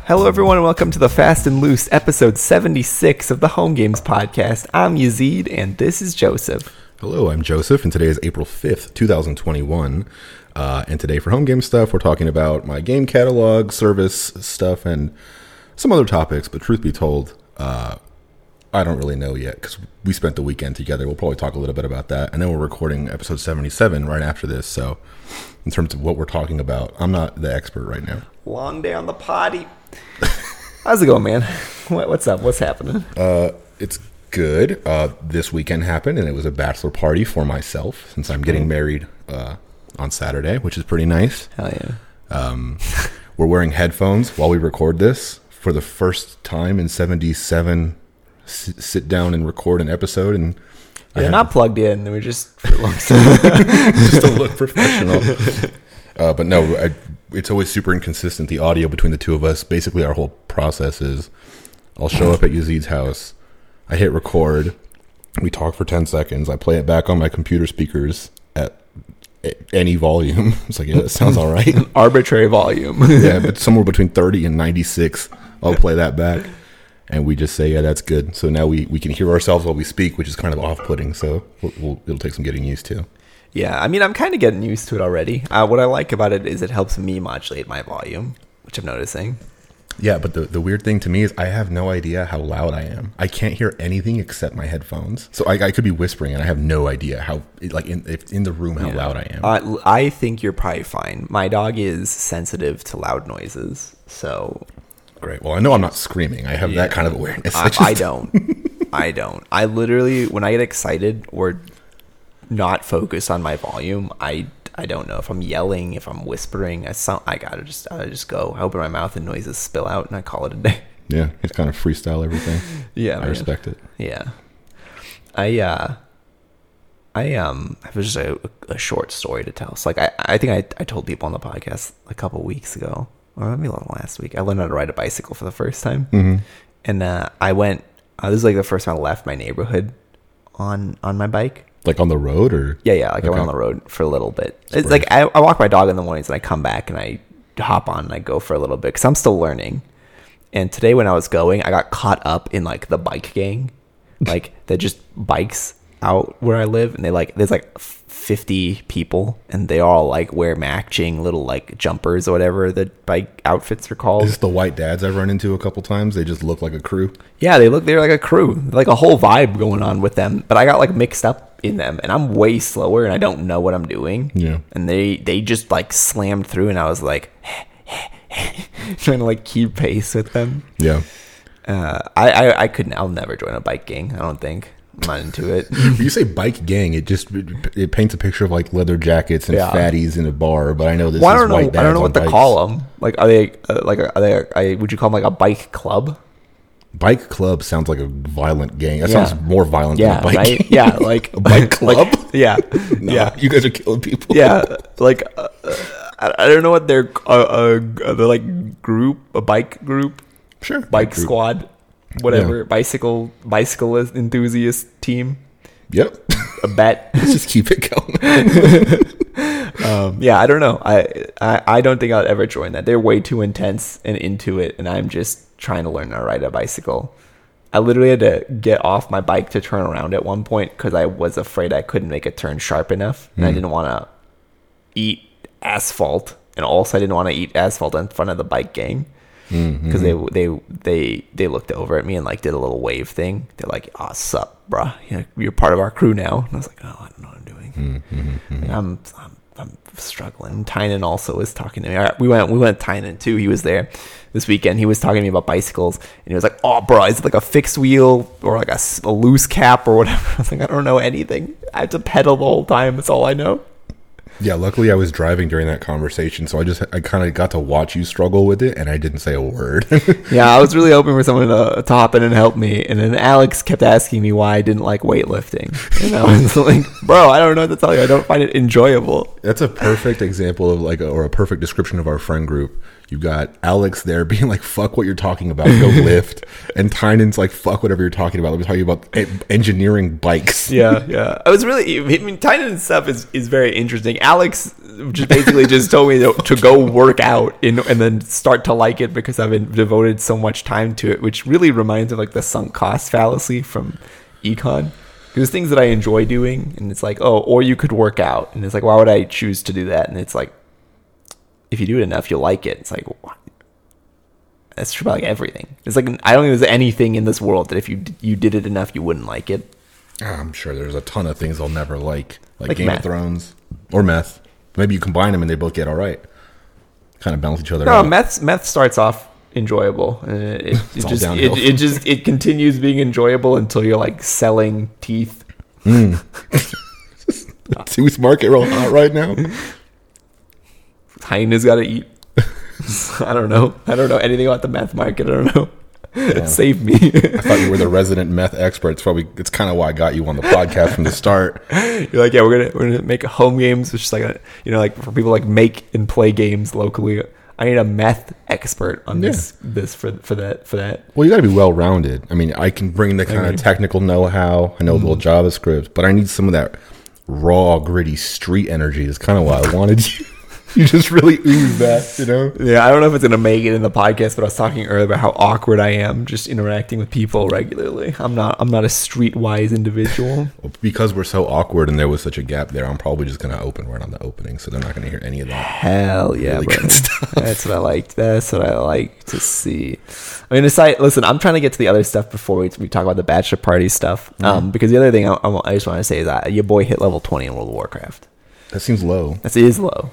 Hello, everyone, and welcome to the Fast and Loose, episode 76 of the Home Games Podcast. I'm Yazid, and this is Joseph. Hello, I'm Joseph, and today is April 5th, 2021. And today for Home Game stuff, we're talking about my game catalog, service stuff, and some other topics. But truth be told, I don't really know yet because we spent the weekend together. We'll probably talk a little bit about that. And then we're recording episode 77 right after this. So in terms of what we're talking about, I'm not the expert right now. Long day on the potty. How's it going, man? What's up? What's happening? It's good. This weekend happened, and it was a bachelor party for myself since I'm getting married on Saturday, which is pretty nice. Hell yeah. We're wearing headphones while we record this for the first time in 77. Sit down and record an episode, and They're not plugged in. We're just just to look professional. But no, it's always super inconsistent, the audio between the two of us. Basically, our whole process is I'll show up at Yazid's house, I hit record, we talk for 10 seconds, I play it back on my computer speakers at any volume. It's like, yeah, that sounds all right. An arbitrary volume. Yeah, but somewhere between 30 and 96, I'll play that back. And we just say, yeah, that's good. So now we can hear ourselves while we speak, which is kind of off-putting. So it'll take some getting used to. Yeah, I mean, I'm kind of getting used to it already. What I like about it is it helps me modulate my volume, which I'm noticing. Yeah, but the weird thing to me is I have no idea how loud I am. I can't hear anything except my headphones. So I could be whispering, and I have no idea how, like, in the room, how loud I am. I think you're probably fine. My dog is sensitive to loud noises, so... Great. Well, I know I'm not screaming. I have that kind of awareness. I don't. I literally, when I get excited or not focus on my volume, I don't know if I'm yelling, if I'm whispering. I gotta just go. I open my mouth and noises spill out, and I call it a day. Yeah, it's kind of freestyle everything. Yeah, I respect it. Yeah, I have just a short story to tell. So like I think I told people on the podcast a couple weeks ago. Or maybe last week, I learned how to ride a bicycle for the first time. Mm-hmm. And I went, this is like the first time I left my neighborhood on my bike. Like on the road or? Yeah. Like okay. I went on the road for a little bit. It's like I walk my dog in the mornings and I come back and I hop on and I go for a little bit because I'm still learning. And today when I was going, I got caught up in like the bike gang. Like that just bikes out where I live, and there's like 50 people, and they all like wear matching little like jumpers or whatever the bike outfits are called. Is this the white dads I've run into a couple times? They just look like a crew. Yeah, they're like a crew, like a whole vibe going on with them. But I got like mixed up in them, and I'm way slower, and I don't know what I'm doing. Yeah, and they just like slammed through, and I was like trying to like keep pace with them. Yeah, I couldn't. I'll never join a bike gang. I don't think. I'm not into it. When you say bike gang, it paints a picture of like leather jackets and fatties in a bar. But I know this. Well, I don't know what to call them. Like, are they would you call them like a bike club? Bike club sounds like a violent gang. That sounds more violent than a bike right? gang. Yeah, like a bike club. Like, yeah, yeah. You guys are killing people. Yeah, like I don't know what they're like a bike group. Sure, bike squad. Whatever, bicyclist enthusiast team. Yep. A bet. Let's just keep it going. Yeah, I don't know. I don't think I'll ever join that. They're way too intense and into it, and I'm just trying to learn how to ride a bicycle. I literally had to get off my bike to turn around at one point because I was afraid I couldn't make a turn sharp enough, and I didn't want to eat asphalt, and also I didn't want to eat asphalt in front of the bike gang. Because they looked over at me and like did a little wave thing. They're like, "Oh, sup, bruh? You're part of our crew now." And I was like, "Oh, I don't know what I'm doing." And I'm struggling. Tynan also was talking to me. We went Tynan too. He was there this weekend. He was talking to me about bicycles, and he was like, "Oh, bro, is it like a fixed wheel or like a loose cap or whatever?" I was like, "I don't know anything. I have to pedal the whole time. That's all I know." Yeah, luckily I was driving during that conversation, so I kind of got to watch you struggle with it, and I didn't say a word. Yeah, I was really hoping for someone to hop in and help me, and then Alex kept asking me why I didn't like weightlifting, and I was like, bro, I don't know what to tell you. I don't find it enjoyable. That's a perfect example of or a perfect description of our friend group. You've got Alex there being like, fuck what you're talking about, go lift. And Tynan's like, fuck whatever you're talking about. Let me tell you about engineering bikes. Yeah. I was really, I mean, Tynan's stuff is very interesting. Alex just basically just told me to go work out and then start to like it because I've been devoted so much time to it, which really reminds me of like the sunk cost fallacy from econ. There's things that I enjoy doing, and it's like, oh, or you could work out, and it's like, why would I choose to do that? And it's like, if you do it enough, you'll like it. It's like, what? That's true about like everything. It's like, I don't think there's anything in this world that if you did it enough, you wouldn't like it. I'm sure there's a ton of things I'll never like Game meth. of Thrones or meth. Maybe you combine them and they both get all right. Kind of balance each other No, out. meth starts off enjoyable, and it continues being enjoyable until you're like selling teeth. Tooth market real hot right now. Hyena's got to eat. I don't know anything about the meth market. I don't know. Yeah. Save me. I thought you were the resident meth expert. It's kind of why I got you on the podcast from the start. You're like, yeah, we're gonna make home games, which is like like for people like make and play games locally. I need a meth expert on this for that. Well, you got to be well rounded. I mean, I can bring the kind of technical know-how. I know a little JavaScript, but I need some of that raw, gritty street energy. That's kind of why I wanted you. You just really ooze that, you know? Yeah, I don't know if it's going to make it in the podcast, but I was talking earlier about how awkward I am just interacting with people regularly. I'm not a streetwise individual. Well, because we're so awkward and there was such a gap there, I'm probably just going to open right on the opening, so they're not going to hear any of that. Hell yeah, really bro. good stuff. That's what I like. That's what I like to see. I mean, listen, I'm trying to get to the other stuff before we talk about the bachelor party stuff. Because the other thing I just want to say is that your boy hit level 20 in World of Warcraft. That seems low. It is low.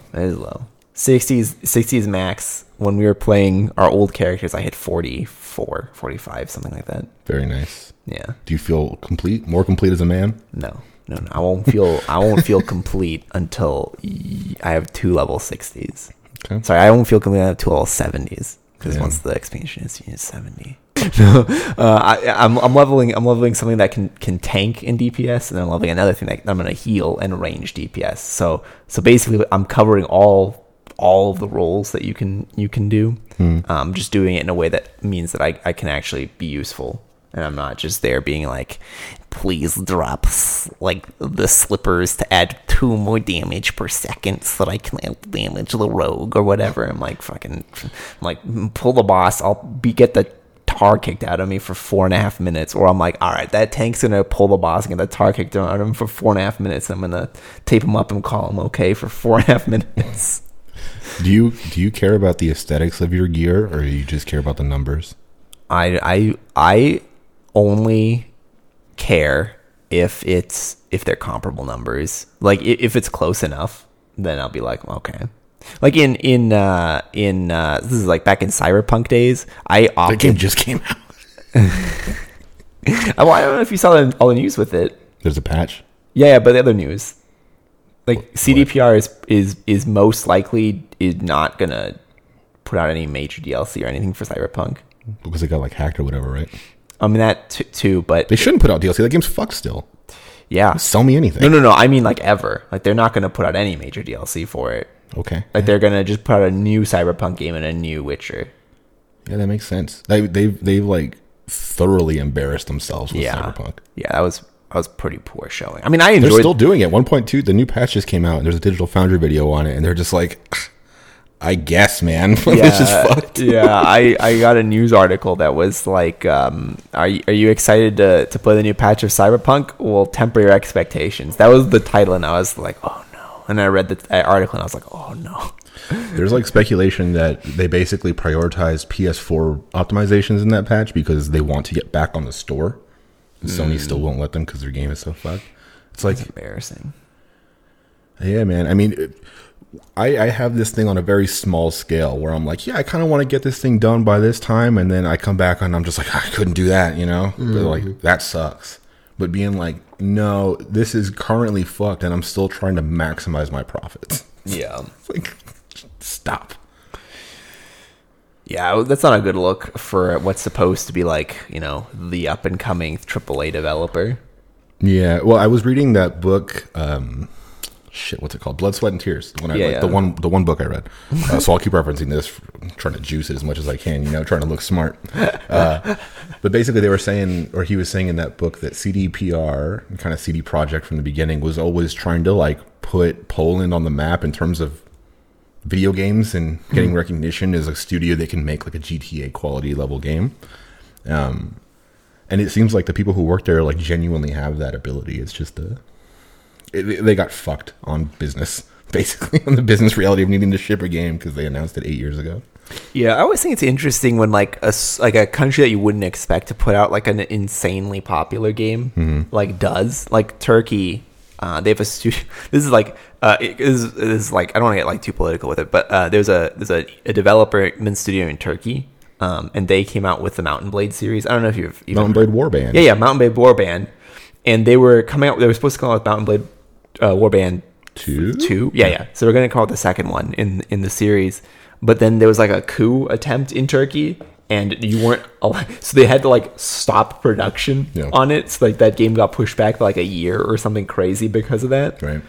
60 is max. When we were playing our old characters, I hit 44, 45, something like that. Very nice. Yeah. Do you feel complete? More complete as a man? No. I won't feel complete until I have 2 level 60s. Okay. Sorry, I won't feel complete until I have 2 level 70s. Because once the expansion is 70. No, I'm leveling something that can tank in DPS, and then I'm leveling another thing that I'm going to heal and range DPS. So basically, I'm covering all of the roles that you can do. Just doing it in a way that means that I can actually be useful, and I'm not just there being like, please drop like the slippers to add 2 more damage per second so that I can damage the rogue or whatever. I'm like pull the boss. I'll get the tar kicked out of me for 4.5 minutes, or I'm like, all right, that tank's gonna pull the boss and get the tar kicked out of him for 4.5 minutes. I'm gonna tape him up and call him okay for 4.5 minutes. Do you care about the aesthetics of your gear, or do you just care about the numbers? I only care if they're comparable numbers. Like if it's close enough, then I'll be like, okay. Like in this is like back in Cyberpunk days. The game just came out. Well, I don't know if you saw all the news with it. There's a patch. Yeah, but the other news, like CDPR is most likely is not gonna put out any major DLC or anything for Cyberpunk Because it got like hacked or whatever, right? I mean that too, but they shouldn't put out DLC. That game's fucked still. Yeah, sell me anything. No. I mean like ever. Like they're not gonna put out any major DLC for it. Okay. Like they're gonna just put out a new Cyberpunk game and a new Witcher. Yeah, that makes sense. They've like thoroughly embarrassed themselves with Cyberpunk. Yeah, that was pretty poor showing. I mean, I enjoyed. They're still doing it. 1.2, the new patch just came out, and there's a Digital Foundry video on it, and they're just like, I guess, man. It's just fucked. Yeah, I got a news article that was like, are you excited to play the new patch of Cyberpunk? Well, temper your expectations. That was the title, and I was like, oh no. And I read the article, and I was like, oh no. There's like speculation that they basically prioritized PS4 optimizations in that patch because they want to get back on the store. And Sony still won't let them because their game is so fucked. It's like embarrassing. Yeah, man. I mean, I have this thing on a very small scale where I'm like, yeah, I kind of want to get this thing done by this time, and then I come back and I'm just like, I couldn't do that, you know? But like, that sucks. But being like, no, this is currently fucked, and I'm still trying to maximize my profits. Yeah. It's like, stop. Yeah, that's not a good look for what's supposed to be like, you know, the up and coming AAA developer. Yeah, well, I was reading that book, shit, what's it called? Blood, Sweat, and Tears. When Yeah. the one book I read. So I'll keep referencing this, trying to juice it as much as I can, trying to look smart. But basically they were saying, or he was saying in that book, that CDPR, kind of CD Projekt from the beginning, was always trying to like put Poland on the map in terms of video games and getting recognition as a studio that can make like a GTA quality level game. And it seems like the people who work there like genuinely have that ability. It's just they got fucked on business, basically, on the business reality of needing to ship a game because they announced it 8 years ago. Yeah, I always think it's interesting when like a country that you wouldn't expect to put out like an insanely popular game like does, like Turkey. They have a studio. This is like this is like, I don't want to get like too political with it, but there's a development studio in Turkey, and they came out with the Mountain Blade series. I don't know if you've even Mountain Blade Warband. Yeah, Mountain Blade Warband, and they were coming out. They were supposed to come out with Mountain Blade Warband 2. Yeah. So we're gonna call it the second one in the series, but then there was like a coup attempt in Turkey. And you weren't allowed, so they had to like stop production on it. So like that game got pushed back by like a year or something crazy because of that. Right.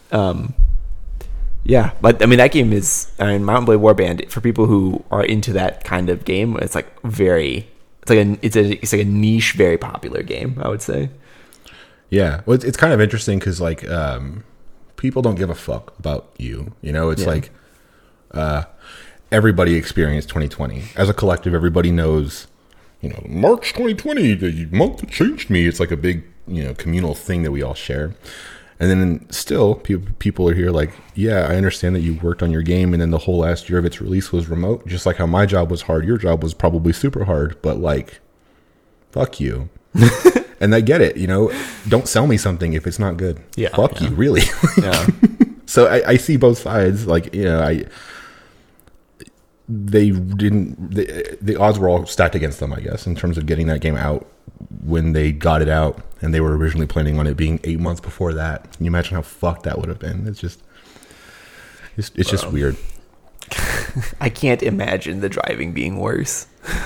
Yeah, but I mean that game is, Mountain Blade Warband, for people who are into that kind of game, it's like it's like a niche, very popular game, I would say. Yeah, well, it's kind of interesting because like people don't give a fuck about you. It's like everybody experienced 2020 as a collective. Everybody knows, March 2020, the month that changed me. It's like a big, communal thing that we all share. And then still people are here like, yeah, I understand that you worked on your game and then the whole last year of its release was remote. Just like how my job was hard, your job was probably super hard, but like, fuck you. And I get it, don't sell me something if it's not good. Yeah. Fuck you, really. Yeah. So I see both sides. Like, the odds were all stacked against them, I guess, in terms of getting that game out when they got it out, and they were originally planning on it being 8 months before that. Can you imagine how fucked that would have been? It's just weird. I can't imagine the driving being worse.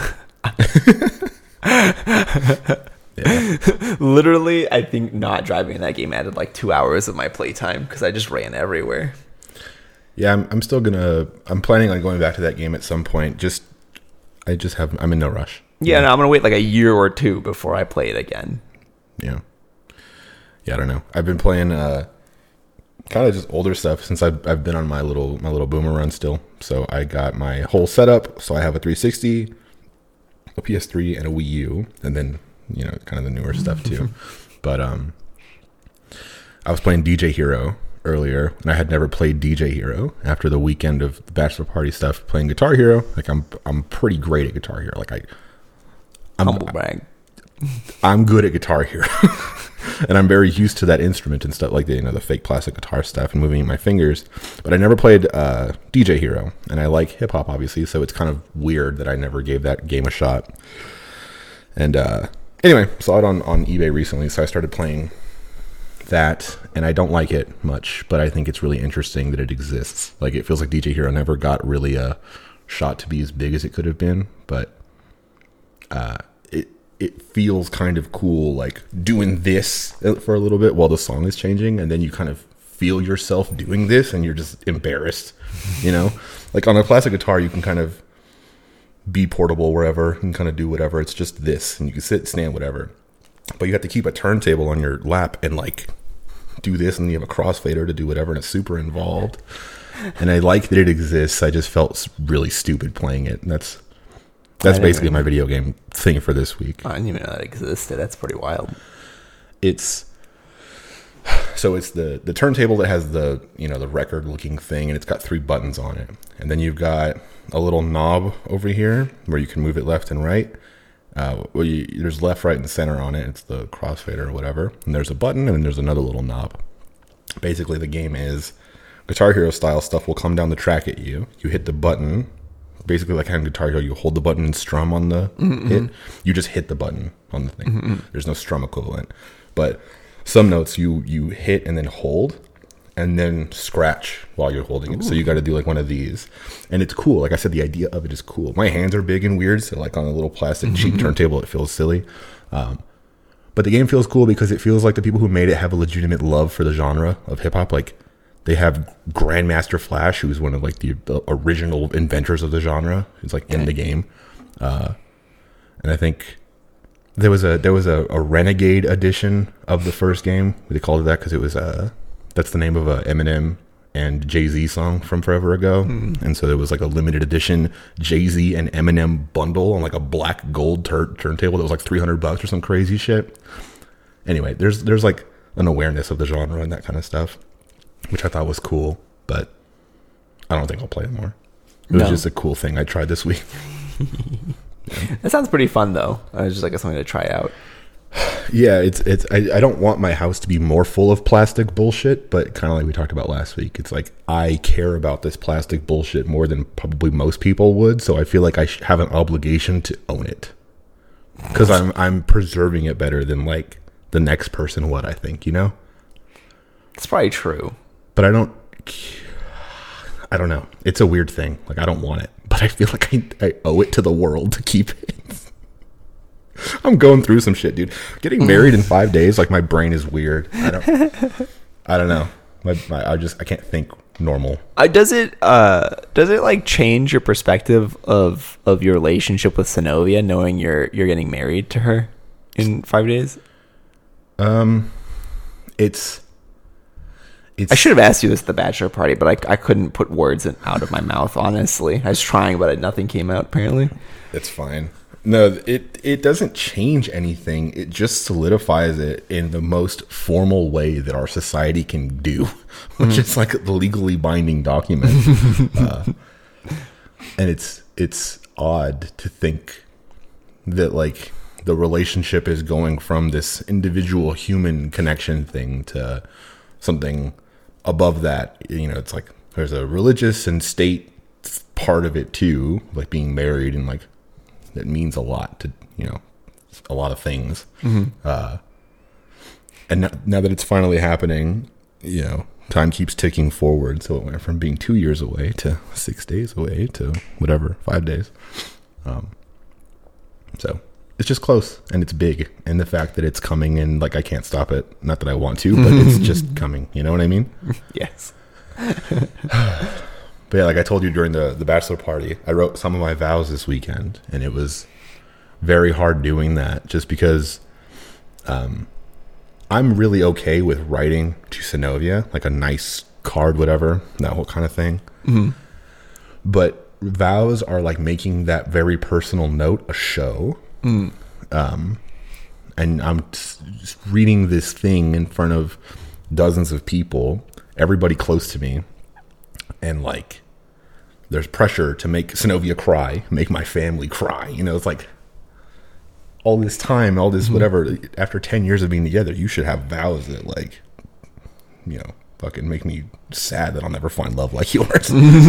Yeah. Literally, I think not driving in that game added like 2 hours of my playtime because I just ran everywhere. Yeah, I'm planning on going back to that game at some point. I'm in no rush. Yeah, no, I'm going to wait like a year or two before I play it again. Yeah, I don't know. I've been playing kind of just older stuff since I've been on my little boomer run still. So I got my whole setup. So I have a 360, a PS3, and a Wii U, and then kind of the newer stuff too. But I was playing DJ Hero earlier, and I had never played DJ Hero after the weekend of the bachelor party stuff. Playing Guitar Hero, like I'm pretty great at Guitar Hero. Like humble brag. I'm good at Guitar Hero, and I'm very used to that instrument and stuff, like the fake plastic guitar stuff and moving my fingers. But I never played DJ Hero, and I like hip hop obviously, so it's kind of weird that I never gave that game a shot. And anyway, saw it on eBay recently, so I started playing that, and I don't like it much, but I think it's really interesting that it exists. Like, it feels like DJ Hero never got really a shot to be as big as it could have been, but it feels kind of cool, like doing this for a little bit while the song is changing, and then you kind of feel yourself doing this and you're just embarrassed, like on a classic guitar you can kind of be portable wherever and kind of do whatever. It's just this, and you can sit, stand, whatever. But you have to keep a turntable on your lap and like do this, and you have a crossfader to do whatever, and it's super involved. And I like that it exists. I just felt really stupid playing it. And that's basically my video game thing for this week. I didn't even know that existed. That's pretty wild. It's the turntable that has the the record looking thing, and it's got 3 buttons on it, and then you've got a little knob over here where you can move it left and right. There's left, right, and center on it. It's the crossfader or whatever. And there's a button, and then there's another little knob. Basically, the game is Guitar Hero style. Stuff will come down the track at you. You hit the button. Basically, like on Guitar Hero, you hold the button and strum on the hit. You just hit the button on the thing. There's no strum equivalent. But some notes you hit and then hold, and then scratch while you're holding it. Ooh. So you got to do like one of these, and it's cool. Like I said, the idea of it is cool. My hands are big and weird, so like on a little plastic cheap turntable, it feels silly. But the game feels cool because it feels like the people who made it have a legitimate love for the genre of hip hop. Like They have Grandmaster Flash, who's one of like the original inventors of the genre. He's like in the game, and I think there was a Renegade edition of the first game. They called it that because it was that's the name of a Eminem and Jay-Z song from forever ago. And so there was like a limited edition Jay-Z and Eminem bundle on like a black gold turntable that was like $300 or some crazy shit. Anyway, there's like an awareness of the genre and that kind of stuff, which I thought was cool, but I don't think I'll play it more. It was just a cool thing I tried this week. That sounds pretty fun though. I was just like something to try out. Yeah, I don't want my house to be more full of plastic bullshit, but kind of like we talked about last week, it's like I care about this plastic bullshit more than probably most people would, so I feel like I have an obligation to own it because I'm preserving it better than like the next person would, I think, you know? It's probably true. But I don't know. It's a weird thing. Like, I don't want it, but I feel like I owe it to the world to keep it. I'm going through some shit, dude. Getting married in 5 days, like my brain is weird. I don't know. I can't think normal. Does it like change your perspective of your relationship with Synovia, knowing you're getting married to her in 5 days? It's I should have asked you this at the bachelor party, but I couldn't put words out of my mouth, honestly. I was trying, but nothing came out, apparently. It's fine. No, it doesn't change anything. It just solidifies it in the most formal way that our society can do, which is like the legally binding document. And it's odd to think that like the relationship is going from this individual human connection thing to something above that. You know, it's like there's a religious and state part of it too, like being married, and like that means a lot to, you know, a lot of things. And now that it's finally happening, you know, time keeps ticking forward. So it went from being 2 years away to 6 days away to whatever, 5 days. So it's just close and it's big. And the fact that it's coming and like, I can't stop it. Not that I want to, but it's just coming. You know what I mean? Yes. But yeah, like I told you during the bachelor party, I wrote some of my vows this weekend, and it was very hard doing that just because I'm really okay with writing to Synovia, like a nice card, whatever, that whole kind of thing. But vows are like making that very personal note a show. And I'm just reading this thing in front of dozens of people, everybody close to me, and like there's pressure to make Synovia cry, make my family cry. You know, it's like all this time, all this whatever. After 10 years of being together, you should have vows that like, you know, fucking make me sad that I'll never find love like yours.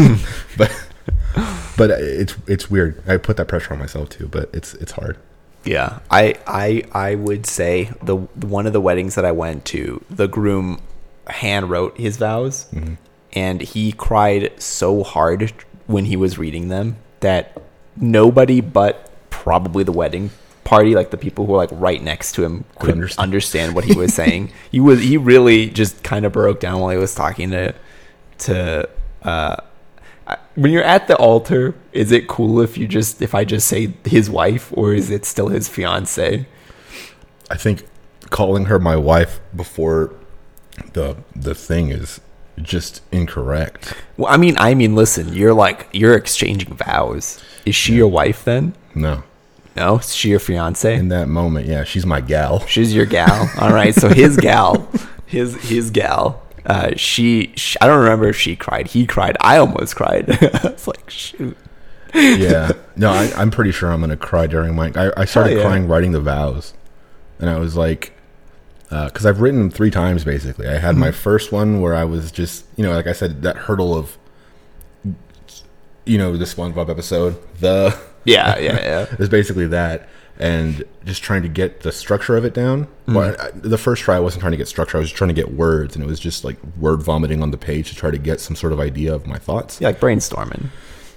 But it's weird. I put that pressure on myself too, but it's hard. Yeah, I would say the one of the weddings that I went to, the groom hand wrote his vows, and he cried so hard when he was reading them that nobody but probably the wedding party, like the people who were like right next to him, couldn't understand what he was saying. He really just kind of broke down while he was talking to when you're at the altar, is it cool if I just say his wife, or is it still his fiance? I think calling her my wife before the thing is just incorrect. Well, I mean, listen, you're exchanging vows. Is she your wife then? No, is she your fiance? In that moment, yeah, she's my gal. She's your gal. All right, so his gal, his gal. She I don't remember if she cried. He cried. I almost cried. I was like, shoot. Yeah. No, I'm pretty sure I'm gonna cry during my. I started crying writing the vows, and I was like, because I've written them 3 times basically. I had my first one where I was just, you know, like I said, that hurdle of, you know, the SpongeBob episode. Yeah. It's basically that. And just trying to get the structure of it down. Well, the first try I wasn't trying to get structure, I was trying to get words, and it was just like word vomiting on the page to try to get some sort of idea of my thoughts. Yeah, like brainstorming.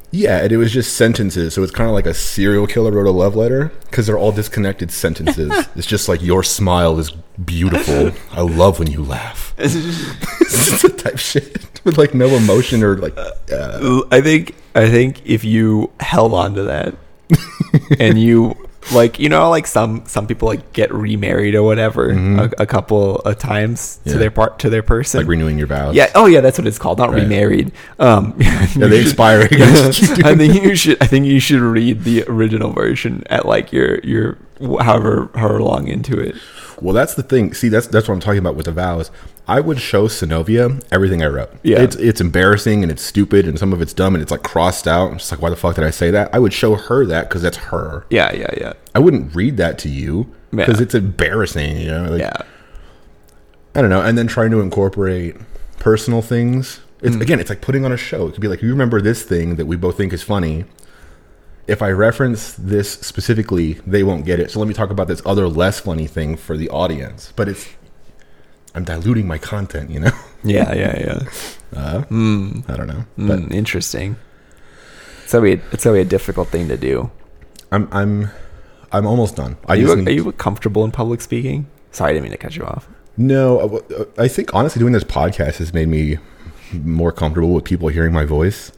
Yeah, and it was just sentences. So it's kind of like a serial killer wrote a love letter because they're all disconnected sentences. It's just like, your smile is beautiful. I love when you laugh. It's the type shit with like no emotion or like. I think if you held on to that and you like, you know, like some people like get remarried or whatever a couple of times to their person, Like renewing your vows. Yeah. Oh yeah, that's what it's called. Not remarried. They expire again. I think you should read the original version at like your however long into it. Well, that's the thing. See, that's what I'm talking about with the vows. I would show Synovia everything I wrote. Yeah. It's embarrassing and it's stupid and some of it's dumb and it's like crossed out. I'm just like, why the fuck did I say that? I would show her that because that's her. Yeah. I wouldn't read that to you because it's embarrassing, you know? Like, Yeah. I don't know. And then trying to incorporate personal things. It's again, it's like putting on a show. It could be like, you remember this thing that we both think is funny. If I reference this specifically, they won't get it. So let me talk about this other less funny thing for the audience. But I'm diluting my content, you know? Yeah. I don't know. But Interesting. It's gonna be a difficult thing to do. I'm almost done. Are you comfortable in public speaking? Sorry, I didn't mean to cut you off. No, I think honestly doing this podcast has made me more comfortable with people hearing my voice.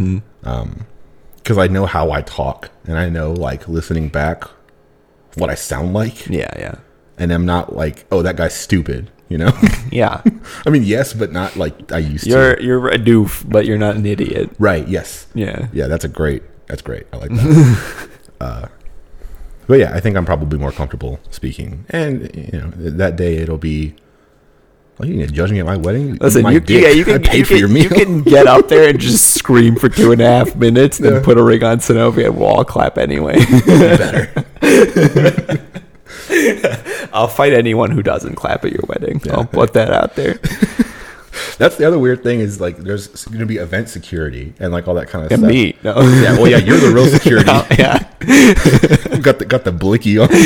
Because I know how I talk, and I know like listening back what I sound like. Yeah. And I'm not like, oh, that guy's stupid, you know? Yeah. I mean, yes, but not like I used to. You're a doof, but you're not an idiot. Right, yes. Yeah. Yeah, that's great. I like that. But yeah, I think I'm probably more comfortable speaking. And, you know, that day it'll be, well, you can judge me at my wedding. Listen, my you I paid for your meal. You can get up there and just scream for 2.5 minutes, then put a ring on Synovia and we'll all clap anyway. Better. I'll fight anyone who doesn't clap at your wedding. Yeah. I'll put that out there. That's the other weird thing is like there's going to be event security and like all that kind of And stuff. me. No. Yeah, well, yeah, you're the real security. No, yeah. got the blicky on.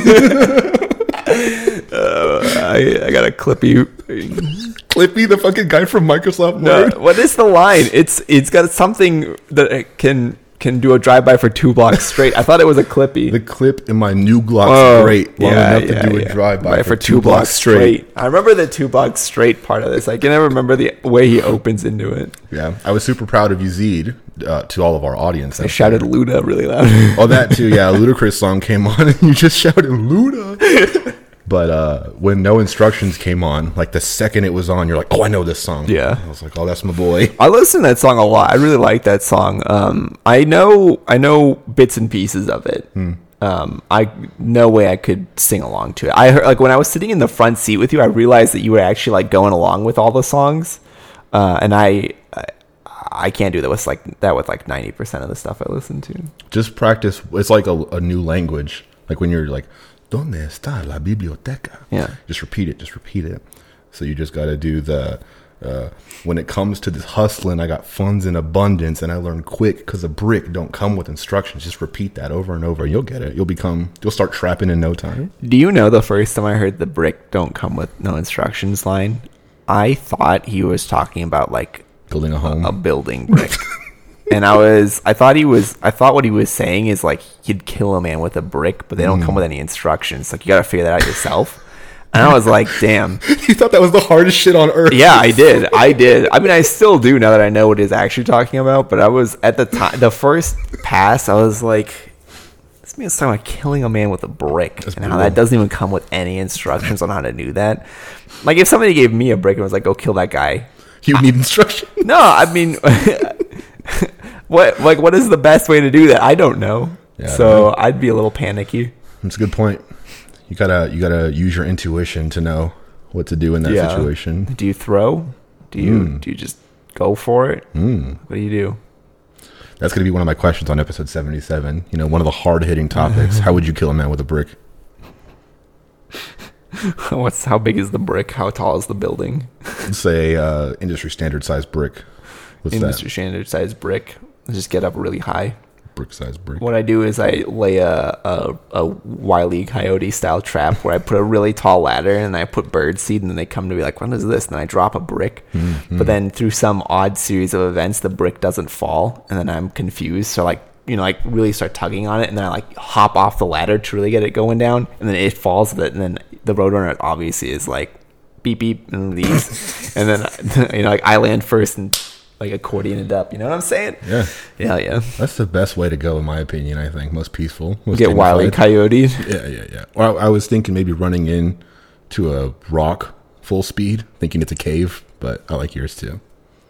I got to clip you. Clippy, the fucking guy from Microsoft Word. No, what is the line? It's got something that it can do a drive-by for 2 blocks straight. I thought it was a Clippy. The clip in my new Glock's great. Long enough to do a drive-by right, for 2 blocks straight. I remember the 2 blocks straight part of this. I can never remember the way he opens into it. Yeah, I was super proud of you, Zed, to all of our audience. I shouted Luda really loud. Oh, that too. Yeah, a Ludacris song came on and you just shouted Luda. But when No Instructions came on, like the second it was on, you're like, oh, I know this song. Yeah. I was like, oh, that's my boy. I listen to that song a lot. I really like that song. I know bits and pieces of it. No way I could sing along to it. I heard, like when I was sitting in the front seat with you, I realized that you were actually like going along with all the songs. And I can't do that with like 90% of the stuff I listen to. Just practice. It's like a new language. Like when you're like, ¿Dónde está la biblioteca? Yeah. Just repeat it. So you just got to do the, when it comes to this hustling, I got funds in abundance and I learn quick because a brick don't come with instructions. Just repeat that over and over. You'll get it. You'll start trapping in no time. Do you know the first time I heard the brick don't come with no instructions line, I thought he was talking about like building a home, a building brick. And I thought what he was saying is like he'd kill a man with a brick, but they don't come with any instructions. Like you got to figure that out yourself. And I was like, damn. You thought that was the hardest shit on earth. Yeah, I did. I mean, I still do now that I know what he's actually talking about. But I was at the time, the first pass, I was like, this man's talking about killing a man with a brick. That's and how that doesn't even come with any instructions on how to do that. Like if somebody gave me a brick and was like, go kill that guy. You need instructions. No, I mean... What is the best way to do that? I don't know. Yeah, so I'd be a little panicky. That's a good point. You gotta use your intuition to know what to do in that situation. Do you throw? Do you just go for it? What do you do? That's gonna be one of my questions on episode 77. You know, one of the hard hitting topics. How would you kill a man with a brick? How big is the brick? How tall is the building? Let's say industry standard size brick. What's industry standard size brick. Just get up really high. Brick-sized brick. What I do is I lay a Wile E. Coyote style trap where I put a really tall ladder and I put bird seed, and then they come to me like, what is this? And then I drop a brick. Mm-hmm. But then through some odd series of events, the brick doesn't fall, and then I'm confused. So like, really start tugging on it, and then I like hop off the ladder to really get it going down, and then it falls, and then the Roadrunner obviously is like beep beep and leaves, and then like I land first and like accordion it up. You know what I'm saying? Yeah. Yeah. That's the best way to go, in my opinion. I think most peaceful. Most Get Wile E. Coyote. Yeah. Well, I was thinking maybe running in to a rock full speed, thinking it's a cave, but I like yours too.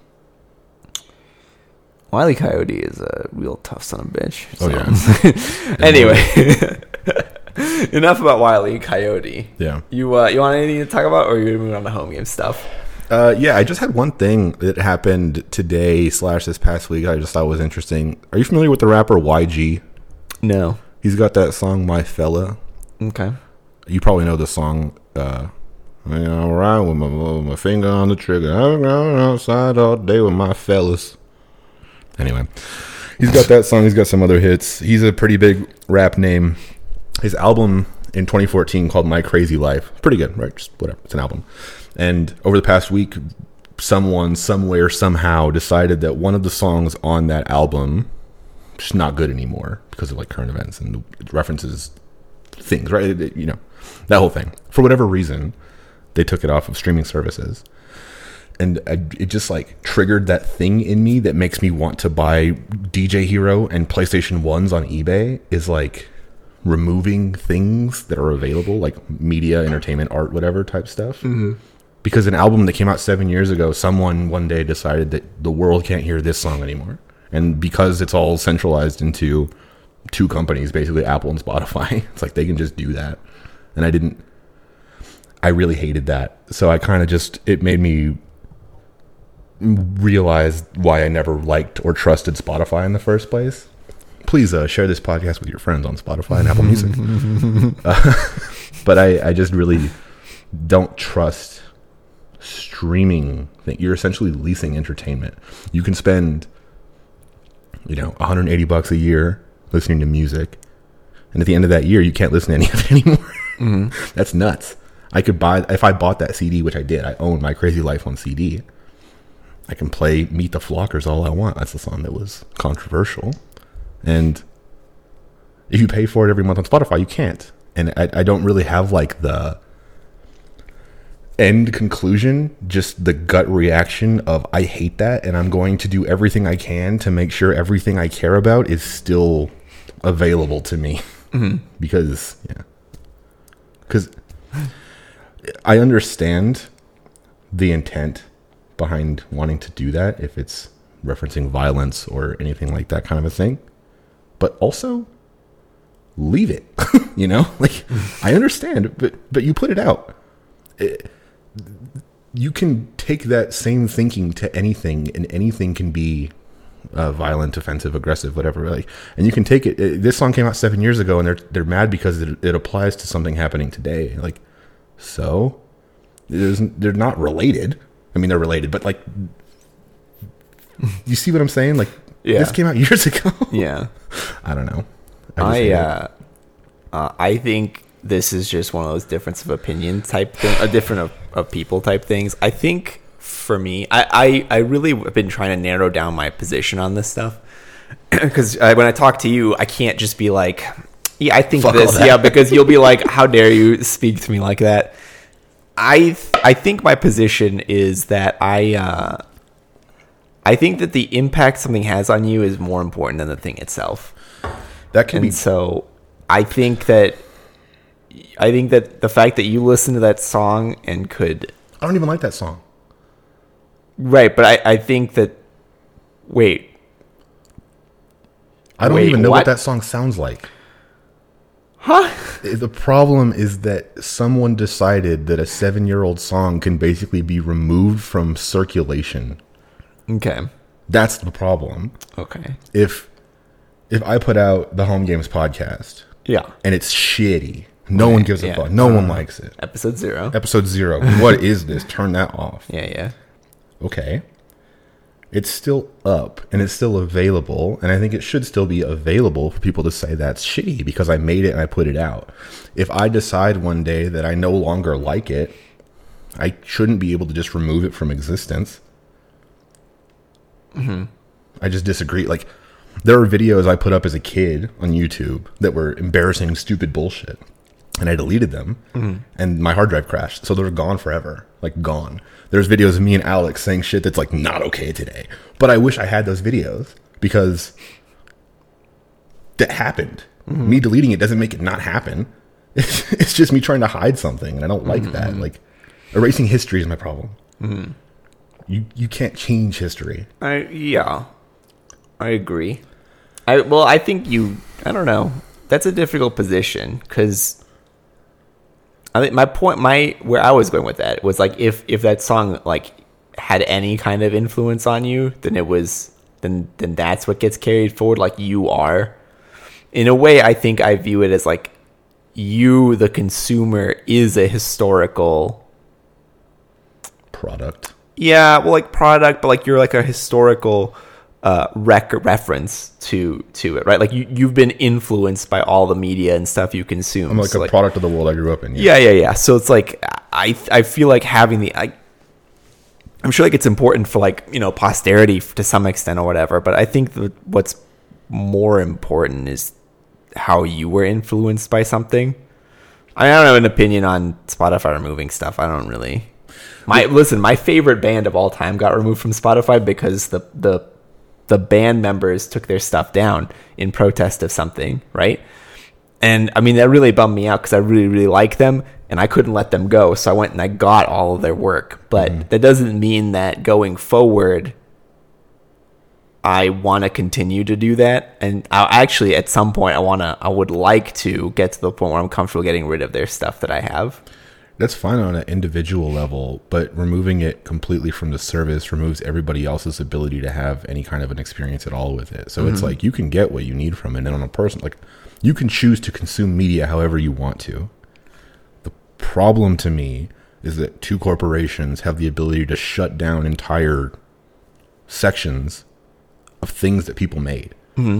Wile E. Coyote is a real tough son of a bitch. Oh yeah. Anyway, enough about Wile E. Coyote. Yeah. You want anything to talk about, or are you gonna move on to home game stuff? Yeah, I just had one thing that happened today / this past week I just thought was interesting. Are you familiar with the rapper YG? No. He's got that song My Fella. Okay. You probably know the song. I'm right with my finger on the trigger. I'm going outside all day with my fellas. Anyway, he's got that song. He's got some other hits. He's a pretty big rap name. His album in 2014 called My Crazy Life. Pretty good, right? Just whatever. It's an album. And over the past week, someone, somewhere, somehow decided that one of the songs on that album is just not good anymore because of like current events and it references things, right? That whole thing. For whatever reason, they took it off of streaming services. And it just like triggered that thing in me that makes me want to buy DJ Hero and PlayStation 1s on eBay, is like removing things that are available, like media, entertainment, art, whatever type stuff. Mm-hmm. Because an album that came out 7 years ago, someone one day decided that the world can't hear this song anymore. And because it's all centralized into two companies, basically Apple and Spotify, it's like they can just do that. And I really hated that. So I kind of it made me realize why I never liked or trusted Spotify in the first place. Please share this podcast with your friends on Spotify and Apple Music. But I just really don't trust streaming thing. You're essentially leasing entertainment. You can spend $180 a year listening to music, and at the end of that year you can't listen to any of it anymore. Mm-hmm. That's nuts. If I bought that CD, which I did, I own My Crazy Life on CD, I can play Meet the Flockers all I want. That's the song that was controversial. And if you pay for it every month on Spotify, you can't. And I don't really have like the end conclusion, just the gut reaction of I hate that, and I'm going to do everything I can to make sure everything I care about is still available to me. Mm-hmm. Because I understand the intent behind wanting to do that if it's referencing violence or anything like that kind of a thing, but also leave it. I understand, but you put it out. You can take that same thinking to anything, and anything can be violent, offensive, aggressive, whatever. And you can take it. This song came out 7 years ago, and they're mad because it applies to something happening today. So they're not related. I mean, they're related, but you see what I'm saying? This came out years ago. Yeah. I don't know. I think this is just one of those difference of opinion type thing, a different of people type things. I think for me, I really have been trying to narrow down my position on this stuff, because when I talk to you, I can't just be like, yeah, I think this, because you'll be like, how dare you speak to me like that? I think my position is that I think that the impact something has on you is more important than the thing itself. That can be. So I think that the fact that you listen to that song and could... I don't even like that song. Right, but I think that... Wait. I don't even know what that song sounds like. Huh? The problem is that someone decided that a 7-year-old song can basically be removed from circulation. Okay. That's the problem. Okay. If I put out the Home Games podcast... Yeah. And it's shitty. No one gives a fuck. No one likes it. Episode 0. Episode 0. What is this? Turn that off. Yeah. Okay. it's still up and it's still available. And I think it should still be available for people to say that's shitty because I made it and I put it out. If I decide one day that I no longer like it, I shouldn't be able to just remove it from existence. Mm-hmm. I just disagree. Like, there are videos I put up as a kid on YouTube that were embarrassing, stupid bullshit. And I deleted them. Mm-hmm. And my hard drive crashed. So they're gone forever. Like, gone. There's videos of me and Alex saying shit that's, like, not okay today. But I wish I had those videos. Because that happened. Mm-hmm. Me deleting it doesn't make it not happen. It's just me trying to hide something. And I don't like that. Like, erasing history is my problem. Mm-hmm. You can't change history. Yeah. I agree. I think I don't know. That's a difficult position because I think where I was going with that was like if that song like had any kind of influence on you, then that's what gets carried forward. Like you are, in a way, I think I view it as like you, the consumer, is a historical product. Yeah, well, like product, but like you're like a historical reference to it, right? Like you've been influenced by all the media and stuff you consume. I'm like a product of the world I grew up in. Yeah. So it's like I feel like having I'm sure like it's important for like, you know, posterity to some extent or whatever, but I think what's more important is how you were influenced by something. I don't have an opinion on Spotify removing stuff. I don't really. My favorite band of all time got removed from Spotify because the band members took their stuff down in protest of something, right? And I mean, that really bummed me out because I really, really like them and I couldn't let them go. So I went and I got all of their work. But that doesn't mean that going forward, I want to continue to do that. And actually, at some point, I would like to get to the point where I'm comfortable getting rid of their stuff that I have. That's fine on an individual level, but removing it completely from the service removes everybody else's ability to have any kind of an experience at all with it. So it's like you can get what you need from it, and on a person, like you can choose to consume media however you want to. The problem to me is that two corporations have the ability to shut down entire sections of things that people made,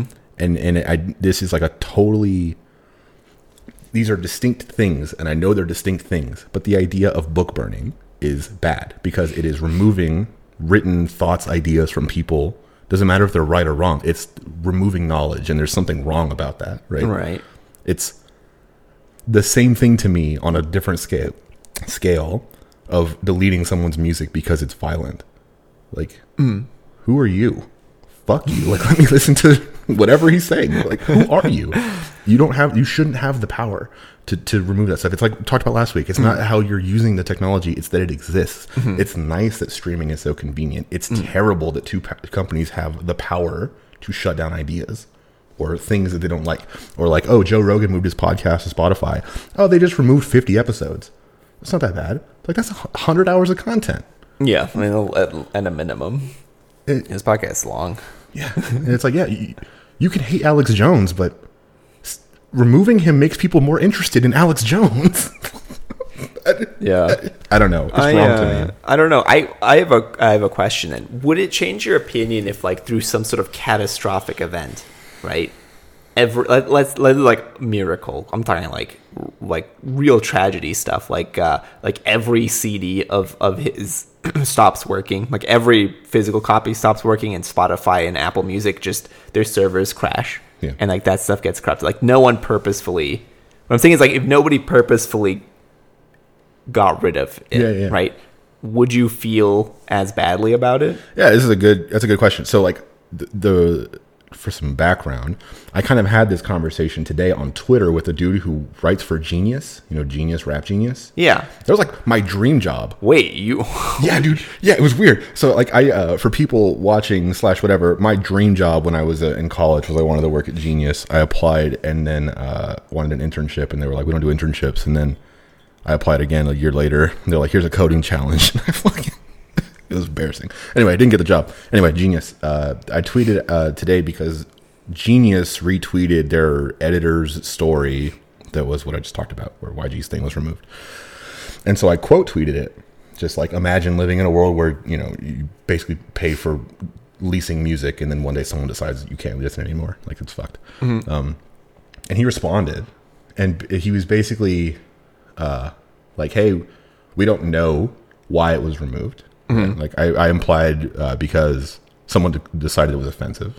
and this is like a totally. These are distinct things, and I know they're distinct things, but the idea of book burning is bad because it is removing written thoughts, ideas from people. Doesn't matter if they're right or wrong. It's removing knowledge, and there's something wrong about that, right? Right. It's the same thing to me on a different scale of deleting someone's music because it's violent. Like, who are you? Fuck you. Like, let me listen to whatever he's saying. Like, who are you? You shouldn't have the power to remove that stuff. It's like we talked about last week. It's not how you're using the technology. It's that it exists. It's nice that streaming is so convenient. It's terrible that two companies have the power to shut down ideas or things that they don't like. Or like, oh, Joe Rogan moved his podcast to Spotify. Oh, they just removed 50 episodes. It's not that bad. Like, that's 100 hours of content. Yeah, I mean, at a minimum. His podcast is long. Yeah. And it's like, yeah, you can hate Alex Jones, but removing him makes people more interested in Alex Jones. Yeah. I don't know. It's wrong to me. I don't know. I have a question then. Would it change your opinion if like through some sort of catastrophic event, right? Let's like miracle. I'm talking like real tragedy stuff. Like every CD of his stops working. Like every physical copy stops working, and Spotify and Apple Music just their servers crash. Yeah. And like that stuff gets corrupted. Like no one purposefully. What I'm saying is like if nobody purposefully got rid of it, right? Would you feel as badly about it? Yeah, that's a good question. So like for some background, I kind of had this conversation today on Twitter with a dude who writes for Genius, Genius, Rap Genius. Yeah. That was like my dream job. Wait, you... Yeah, dude. Yeah, it was weird. So like for people watching / whatever, my dream job when I was in college was I wanted to work at Genius. I applied and then wanted an internship, and they were like, we don't do internships. And then I applied again a year later. And they're like, here's a coding challenge. It was embarrassing. Anyway, I didn't get the job. Anyway, Genius. I tweeted today because Genius retweeted their editor's story. That was what I just talked about, where YG's thing was removed. And so I quote tweeted it. Just like, imagine living in a world where, you basically pay for leasing music, and then one day someone decides you can't listen anymore. Like, it's fucked. And he responded, and he was basically like, "Hey, we don't know why it was removed." Right? Like, I implied because someone decided it was offensive.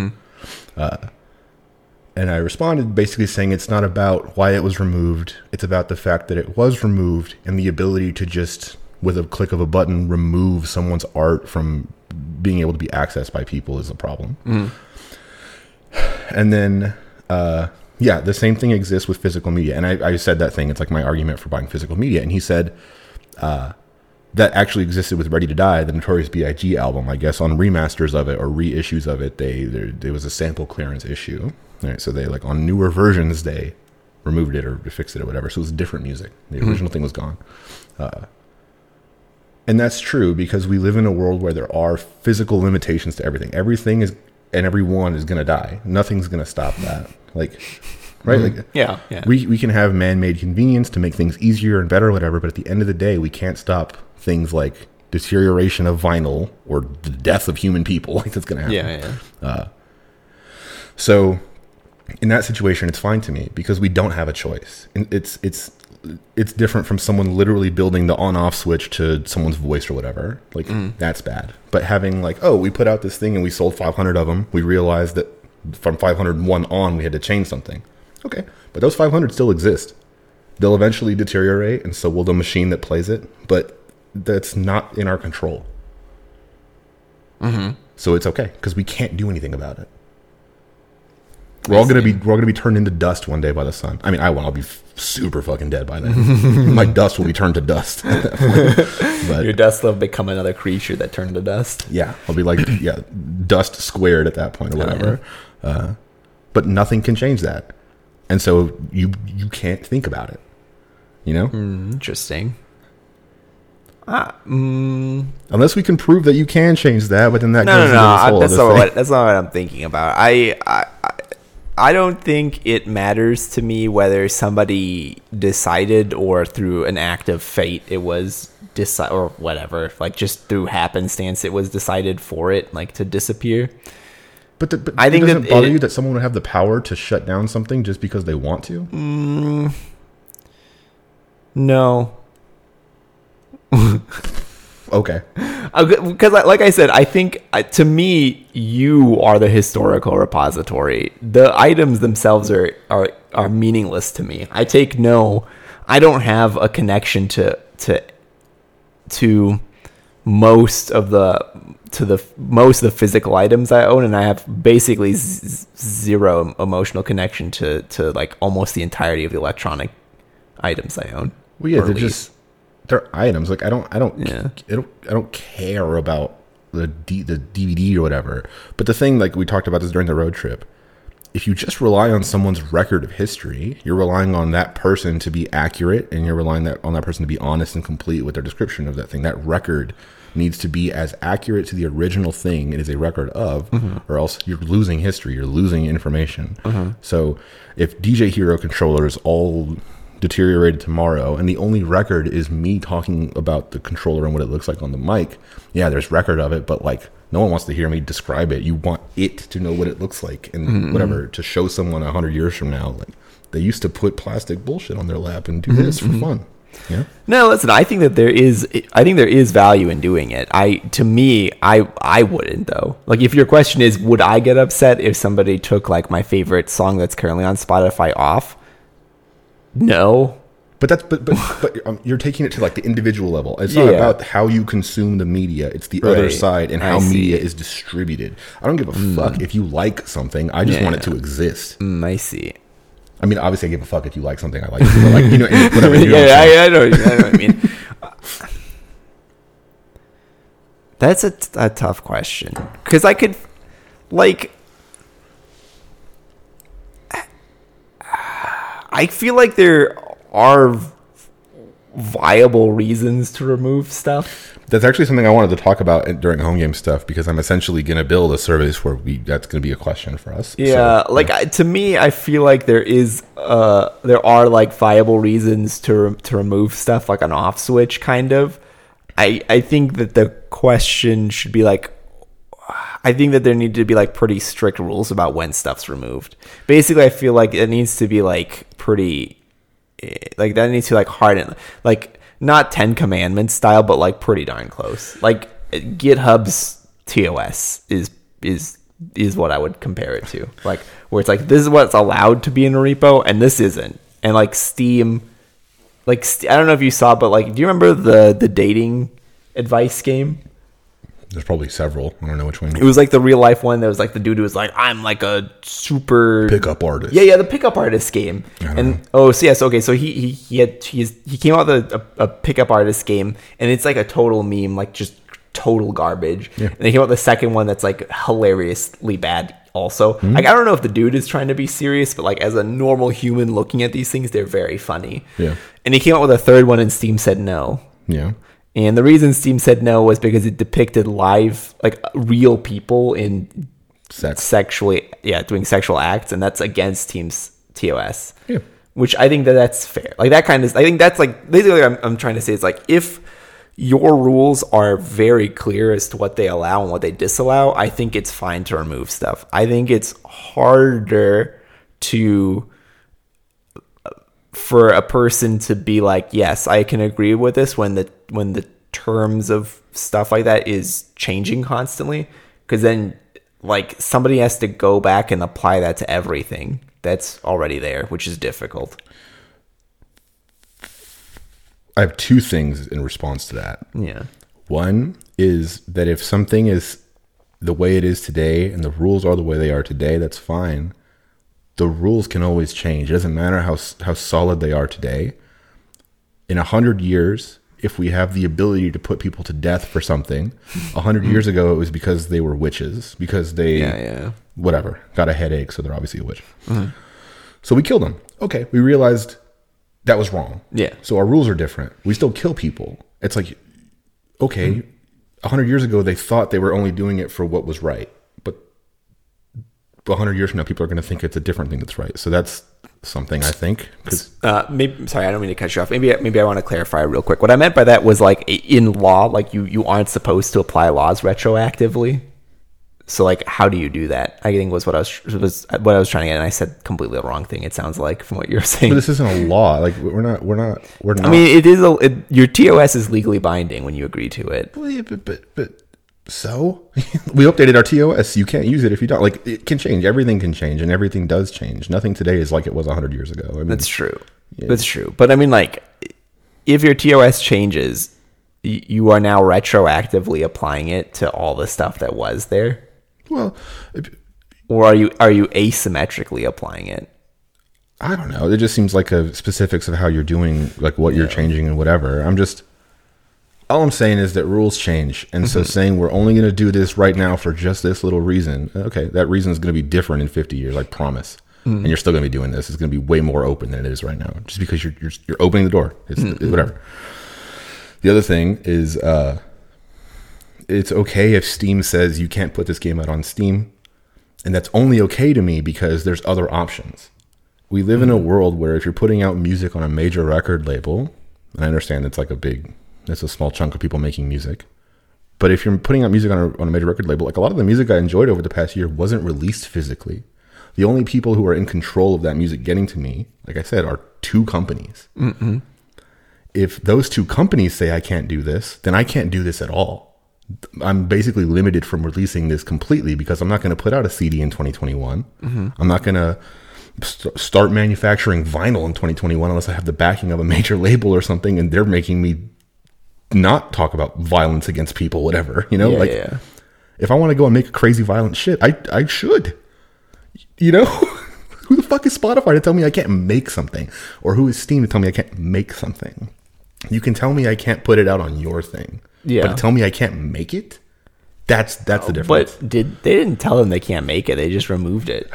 And I responded basically saying it's not about why it was removed. It's about the fact that it was removed, and the ability to just, with a click of a button, remove someone's art from being able to be accessed by people is a problem. And then, the same thing exists with physical media. And I said that thing. It's like my argument for buying physical media. And he said that actually existed with Ready to Die, the Notorious B.I.G. album. I guess on remasters of it or reissues of it, there was a sample clearance issue. Right, so they, like, on newer versions, they removed it or fixed it or whatever. So it was different music. The original thing was gone. And that's true because we live in a world where there are physical limitations to everything. Everything is, and everyone is going to die. Nothing's going to stop that. Like, right? Like, yeah. We can have man-made convenience to make things easier and better or whatever, but at the end of the day, we can't stop things like deterioration of vinyl or the death of human people. Like, that's going to happen. Yeah. So in that situation, it's fine to me because we don't have a choice. And it's different from someone literally building the on-off switch to someone's voice or whatever. Like, that's bad. But having, like, oh, we put out this thing and we sold 500 of them. We realized that from 501 on, we had to change something. Okay, but those 500 still exist. They'll eventually deteriorate, and so will the machine that plays it. But that's not in our control. So it's okay because we can't do anything about it. We're all gonna be turned into dust one day by the sun. I mean, I won't. I'll be super fucking dead by then. My dust will be turned to dust at that point. But, your dust will become another creature that turned to dust. Yeah, I'll be like dust squared at that point or whatever. But nothing can change that, and so you can't think about it. You know, Interesting. Unless we can prove that you can change that, but then that goes into this whole that's other thing. that's not what I'm thinking about. I don't think it matters to me whether somebody decided or through an act of fate it was or whatever, like just through happenstance it was decided for it, like, to disappear. But I think it doesn't bother you that someone would have the power to shut down something just because they want to? No. Okay. Because, like I said, I think, to me, you are the historical repository. The items themselves are meaningless to me. I don't have a connection to most of the physical items I own, and I have basically zero emotional connection to like almost the entirety of the electronic items I own. Well, yeah, they're items. Like, I don't care about the DVD or whatever. But the thing, like we talked about this during the road trip, if you just rely on someone's record of history, you're relying on that person to be accurate, and you're relying on that person to be honest and complete with their description of that thing. That record needs to be as accurate to the original thing it is a record of, or else you're losing history, you're losing information. So if DJ Hero controllers all deteriorated tomorrow and the only record is me talking about the controller and what it looks like on the mic, yeah, there's record of it, but like no one wants to hear me describe it. You want it to know what it looks like and whatever, to show someone 100 years from now, like, they used to put plastic bullshit on their lap and do this for fun. Yeah. No, listen, I think there is value in doing it. I wouldn't, though. Like, if your question is, would I get upset if somebody took like my favorite song that's currently on Spotify off? No. But you're taking it to like the individual level. It's not about how you consume the media. It's the other side and how media is distributed. I don't give a fuck if you like something. I just want it to exist. I see. I mean, obviously, I give a fuck if you like something I like. But like, whatever. I know what I mean. That's a tough question because I could, like, I feel like there are viable reasons to remove stuff. That's actually something I wanted to talk about during home game stuff, because I'm essentially going to build a service where that's going to be a question for us. Yeah, so, to me, I feel like there are like viable reasons to remove stuff, like an off switch kind of. I think that the question should be like, I think that there need to be like pretty strict rules about when stuff's removed. Basically, I feel like it needs to be like pretty, like that needs to like harden, like not 10 Commandments style, but like pretty darn close. Like GitHub's TOS is what I would compare it to. Like where it's like this is what's allowed to be in a repo and this isn't. And like Steam, like I don't know if you saw, but like do you remember the dating advice game? There's probably several. I don't know which one. It was like the real life one that was like the dude who was like, I'm like a super pickup artist. Yeah, the pickup artist game. And so he came out with a pickup artist game, and it's like a total meme, like just total garbage. Yeah. And they came out with the second one that's like hilariously bad also. Like I don't know if the dude is trying to be serious, but like as a normal human looking at these things, they're very funny. Yeah. And he came out with a third one and Steam said no. Yeah. And the reason Steam said no was because it depicted live, like real people in doing sexual acts, and that's against Steam's TOS. Yeah. Which I think that's fair. Like that kind of, I think that's like basically what I'm trying to say is like if your rules are very clear as to what they allow and what they disallow, I think it's fine to remove stuff. I think it's harder for a person to be like, yes, I can agree with this when the terms of stuff like that is changing constantly, because then like somebody has to go back and apply that to everything that's already there, which is difficult. I have two things in response to that. Yeah. One is that if something is the way it is today and the rules are the way they are today, that's fine. The rules can always change. It doesn't matter how solid they are today. In 100 years, if we have the ability to put people to death for something, 100 years ago it was because they were witches, because they whatever got a headache, so they're obviously a witch. So we killed them. Okay, we realized that was wrong. Yeah. So our rules are different. We still kill people. It's like, okay, 100 years ago they thought they were only doing it for what was right. 100 years from now, people are going to think it's a different thing that's right. So that's something I think. Maybe, sorry, I don't mean to cut you off. Maybe I want to clarify real quick. What I meant by that was like in law, like you aren't supposed to apply laws retroactively. So like, how do you do that? I think was what I was trying to get, and I said completely the wrong thing. It sounds like from what you're saying. But this isn't a law. Like we're not. I mean, it is your TOS is legally binding when you agree to it. Well, yeah, but. So we updated our TOS. You can't use it if you don't. Like it can change. Everything can change, and everything does change. Nothing today is like it was 100 years ago. I mean, that's true. Yeah. That's true. But I mean, like, if your TOS changes, you are now retroactively applying it to all the stuff that was there. Well, or are you asymmetrically applying it? I don't know. It just seems like a specifics of how you're doing, like what you're changing and whatever. All I'm saying is that rules change. And so saying we're only going to do this right now for just this little reason, okay, that reason is going to be different in 50 years, I promise. And you're still going to be doing this. It's going to be way more open than it is right now, just because you're opening the door. It's whatever. The other thing is it's okay if Steam says you can't put this game out on Steam. And that's only okay to me because there's other options. We live in a world where if you're putting out music on a major record label, and I understand it's like it's a small chunk of people making music. But if you're putting out music on a major record label, like a lot of the music I enjoyed over the past year wasn't released physically. The only people who are in control of that music getting to me, like I said, are two companies. If those two companies say I can't do this, then I can't do this at all. I'm basically limited from releasing this completely because I'm not going to put out a CD in 2021. I'm not going to start manufacturing vinyl in 2021 unless I have the backing of a major label or something, and they're making me not talk about violence against people, whatever, if I want to go and make crazy violent shit, I should, who the fuck is Spotify to tell me I can't make something, or who is Steam to tell me I can't make something? You can tell me I can't put it out on your thing, but to tell me I can't make it, that's the difference. But they didn't tell them they can't make it, they just removed it.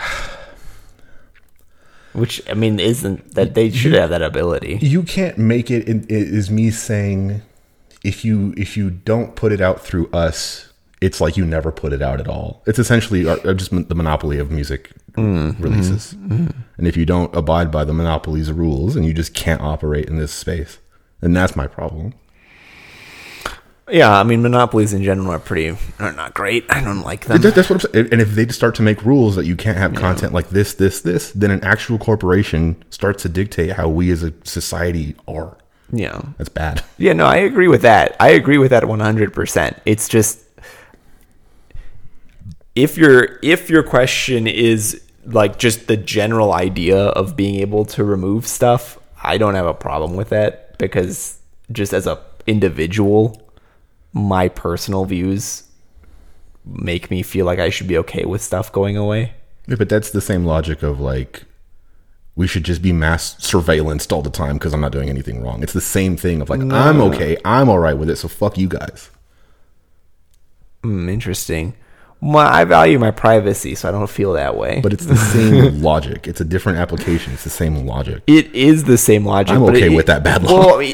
Which, I mean, isn't that they should have that ability. You can't make it is me saying if you don't put it out through us, it's like you never put it out at all. It's essentially just the monopoly of music releases. And if you don't abide by the monopoly's rules, and you just can't operate in this space, then that's my problem. Yeah, I mean, monopolies in general are not great. I don't like them. That's what I'm saying. And if they start to make rules that you can't have content like this, then an actual corporation starts to dictate how we as a society are. Yeah. That's bad. Yeah, no, I agree with that. I agree with that 100%. It's just, if your question is like just the general idea of being able to remove stuff, I don't have a problem with that, because just as a individual, my personal views make me feel like I should be okay with stuff going away. Yeah, but that's the same logic of like, we should just be mass surveillanced all the time because I'm not doing anything wrong. It's the same thing of like, no. I'm okay, I'm all right with it, so fuck you guys. Interesting. Well, I value my privacy, so I don't feel that way. But it's the same logic. It's a different application. It's the same logic. It is the same logic. I'm okay with that bad law. Well,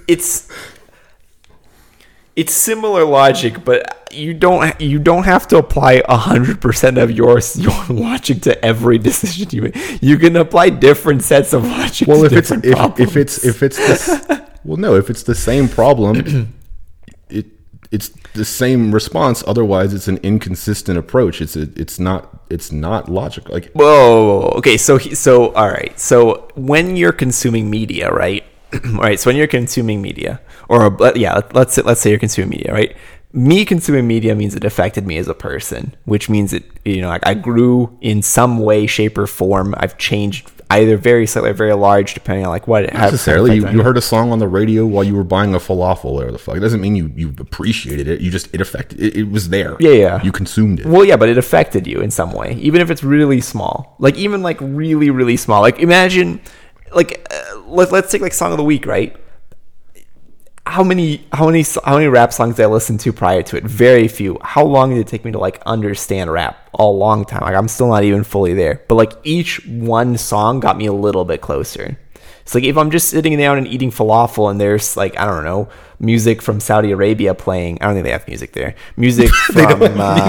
it's similar logic, but you don't have to apply 100% of your logic to every decision you make. You can apply different sets of logic. Well, if it's the same problem, it's the same response. Otherwise, it's an inconsistent approach. It's not logical. Like, whoa, okay. So all right. So when you're consuming media, right? Right. So when you're consuming media, let's say you're consuming media, right? Me consuming media means it affected me as a person, which means it, I grew in some way, shape, or form. I've changed either very slightly or very large, depending on like what. Not necessarily. You heard a song on the radio while you were buying a falafel or the fuck. It doesn't mean you appreciated it. It affected. It was there. Yeah. You consumed it. Well, yeah, but it affected you in some way, even if it's really small. Like even like really, really small. Like imagine, like let's take like Song of the Week, right? How many rap songs did I listen to prior to it? Very few. How long did it take me to like understand rap? A long time. Like I'm still not even fully there. But like each one song got me a little bit closer. So like if I'm just sitting down and eating falafel and there's like, I don't know, music from Saudi Arabia playing. I don't think they have music there. Music from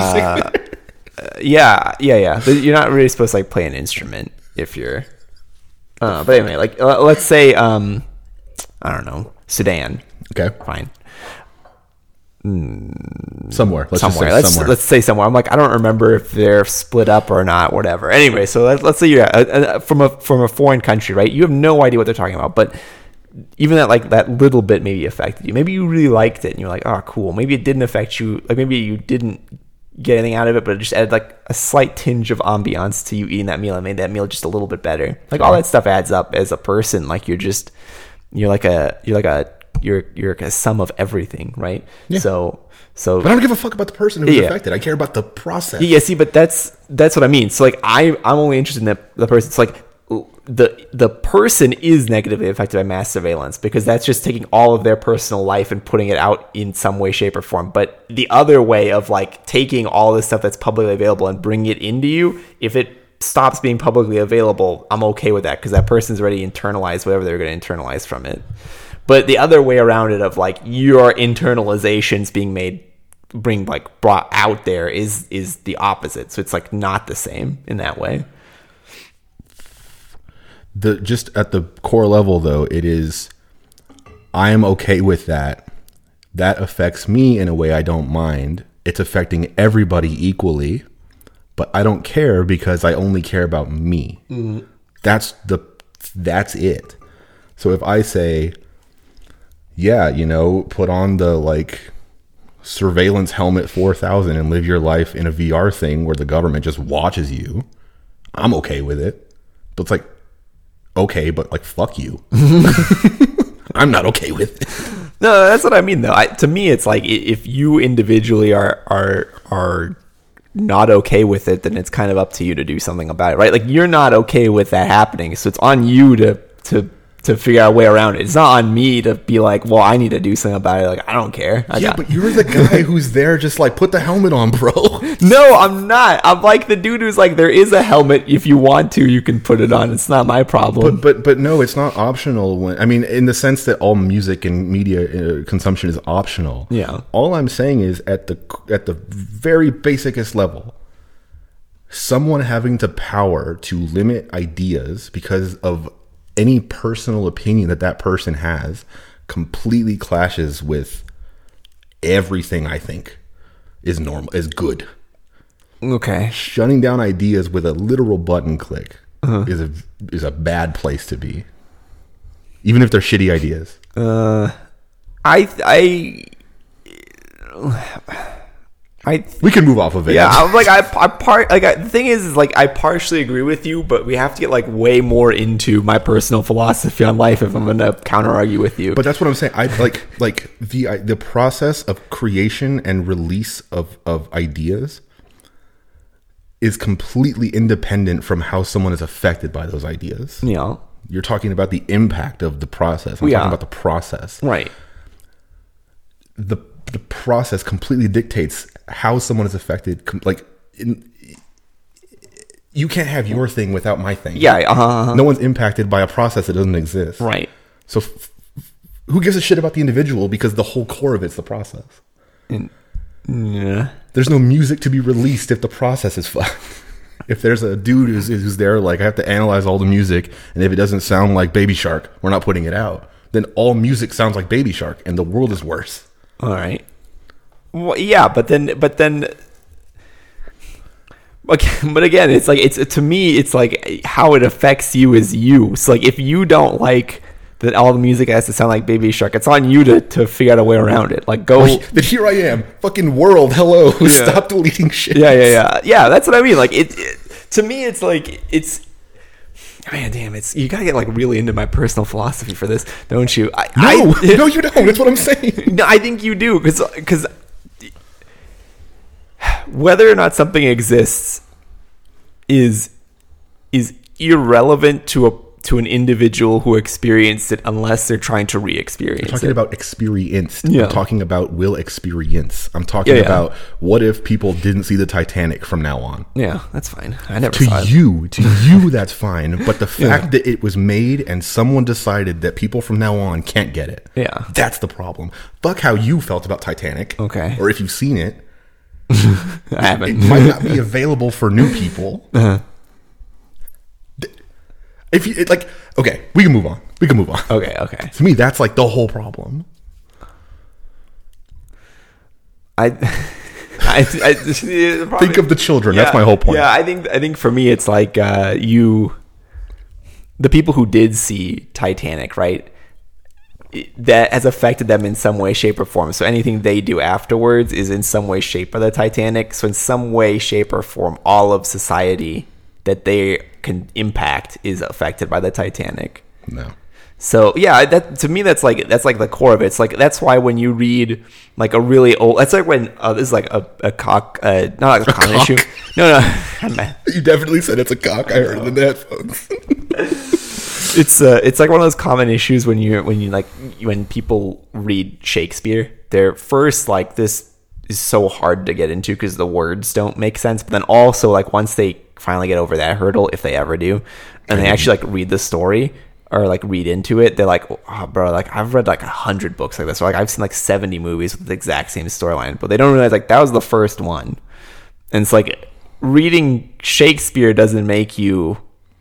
yeah. You're not really supposed to like play an instrument if you're but anyway, like let's say I don't know, Sudan. Okay. Fine. Somewhere. Let's say somewhere. I'm like, I don't remember if they're split up or not, whatever. Anyway, so let's say you're from a foreign country, right? You have no idea what they're talking about, but even that little bit maybe affected you. Maybe you really liked it and you're like, oh, cool. Maybe it didn't affect you. Like maybe you didn't get anything out of it, but it just added like a slight tinge of ambiance to you eating that meal and made that meal just a little bit better. Like all that stuff adds up as a person. Like you're like a sum of everything, right? Yeah. So but I don't give a fuck about the person who's affected. I care about the process. Yeah, see, but that's what I mean. So like I'm only interested in the person. It's like the person is negatively affected by mass surveillance because that's just taking all of their personal life and putting it out in some way, shape, or form. But the other way of like taking all this stuff that's publicly available and bringing it into you, if it stops being publicly available, I'm okay with that because that person's already internalized whatever they're going to internalize from it. But the other way around it of like your internalizations being brought out there is the opposite. So it's like not the same in that way. Just at the core level though, it is, I am okay with that. That affects me in a way I don't mind. It's affecting everybody equally, but I don't care because I only care about me. Mm-hmm. That's it. So if I say, yeah, put on the like surveillance helmet 4000 and live your life in a VR thing where the government just watches you, I'm okay with it. But it's like, okay, but like, fuck you. I'm not okay with it. No, that's what I mean though. To me, it's like if you individually are not okay with it, then it's kind of up to you to do something about it, right? Like you're not okay with that happening, so it's on you to figure out a way around it. It's not on me to be like, well, I need to do something about it. Like, I don't care. But you're the guy who's there just like, put the helmet on, bro. No, I'm not. I'm like the dude who's like, there is a helmet. If you want to, you can put it on. It's not my problem. But no, it's not optional. In the sense that all music and media consumption is optional. Yeah. All I'm saying is at the very basicest level, someone having the power to limit ideas because of any personal opinion that person has completely clashes with everything I think is normal, is good. Okay. Shutting down ideas with a literal button click is a bad place to be, even if they're shitty ideas. We can move off of it. Yeah, I'm like the thing is like I partially agree with you, but we have to get like way more into my personal philosophy on life if I'm gonna counter argue with you. But that's what I'm saying. I like the process of creation and release of ideas is completely independent from how someone is affected by those ideas. Yeah, you're talking about the impact of the process. I'm talking about the process, right? The process completely dictates how someone is affected. You can't have your thing without my thing. Yeah, no one's impacted by a process that doesn't exist. Right. So who gives a shit about the individual, because the whole core of it's the process. Yeah. There's no music to be released if the process is fucked. If there's a dude who's there, like, I have to analyze all the music, and if it doesn't sound like Baby Shark, we're not putting it out. Then all music sounds like Baby Shark, and the world is worse. All right. Well, yeah, but then, okay, but again, it's like to me, it's like how it affects you is you. So like, if you don't like that all the music has to sound like Baby Shark, it's on you to figure out a way around it. Like, go. But here I am, fucking world. Hello, stop deleting shit. Yeah. That's what I mean. Like it to me, it's like man, damn, you gotta get like really into my personal philosophy for this, don't you? No, you don't. That's what I'm saying. No, I think you do, because whether or not something exists is irrelevant to an individual who experienced it, unless they're trying to re-experience it. I'm talking about experienced. Yeah. I'm talking about will experience. I'm talking about what if people didn't see the Titanic from now on. Yeah, that's fine. I never saw it. To you, that's fine. But the fact that it was made and someone decided that people from now on can't get it. Yeah. That's the problem. Fuck how you felt about Titanic. Okay. Or if you've seen it. I haven't. It might not be available for new people. If you okay, we can move on. Okay. To me, that's like the whole problem. Think of the children. That's my whole point. Yeah, I think for me, it's like the people who did see Titanic, right? That has affected them in some way, shape, or form. So anything they do afterwards is in some way shaped by the Titanic. So in some way, shape, or form, all of society that they can impact is affected by the Titanic. No. So yeah, that to me that's like the core of it. It's like that's why when you read like a really old, that's like when this is like a cock, not like a common issue. No, you definitely said it's a cock. I heard it in the headphones. It's like one of those common issues when people read Shakespeare. They're first like, this is so hard to get into because the words don't make sense. But then also like once they finally get over that hurdle, if they ever do, and they actually like read the story or like read into it, they're like, oh bro, like I've read like 100 books like this, or like I've seen like 70 movies with the exact same storyline, but they don't realize like that was the first one. And it's like reading Shakespeare doesn't make you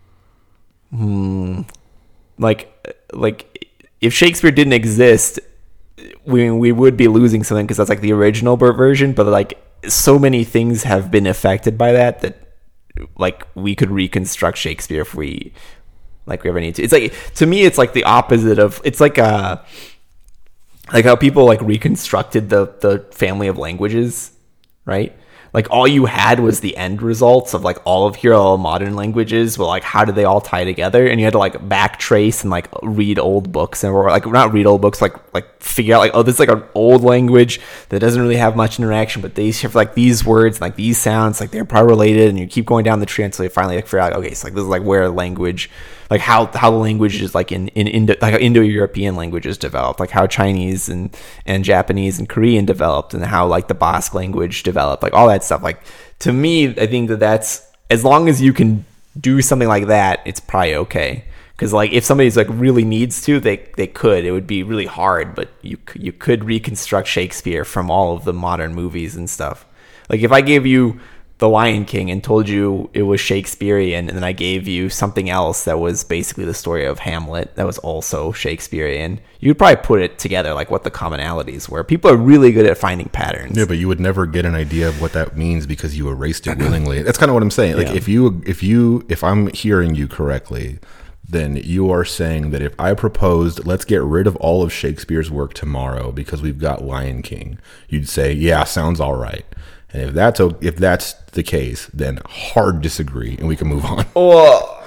like if Shakespeare didn't exist, we would be losing something, because that's like the original version, but like so many things have been affected by that like we could reconstruct Shakespeare if we ever need to. It's like, to me, it's like the opposite of, it's like how people like reconstructed the family of languages, right? Like all you had was the end results of like all modern languages. Well, like how did they all tie together? And you had to like backtrace and like read old books, and or like not read old books, like figure out like, oh, this is like an old language that doesn't really have much interaction, but they have like these words and like these sounds, like they're probably related, and you keep going down the tree until you finally like figure out, okay, so like this is like where language, like how the language is like in like how Indo-European languages developed, like how Chinese and Japanese and Korean developed, and how like the Basque language developed, like all that stuff. Like to me, I think that's, as long as you can do something like that, it's probably okay. Because like if somebody's like really needs to, they could. It would be really hard, but you could reconstruct Shakespeare from all of the modern movies and stuff. Like if I gave you The Lion King and told you it was Shakespearean, and then I gave you something else that was basically the story of Hamlet that was also Shakespearean, you'd probably put it together, like what the commonalities were. People are really good at finding patterns. Yeah, but you would never get an idea of what that means because you erased it willingly. That's kind of what I'm saying. Like if I'm hearing you correctly, then you are saying that if I proposed, let's get rid of all of Shakespeare's work tomorrow because we've got Lion King, you'd say, yeah, sounds all right. And if that's the case, then hard disagree, and we can move on. Well,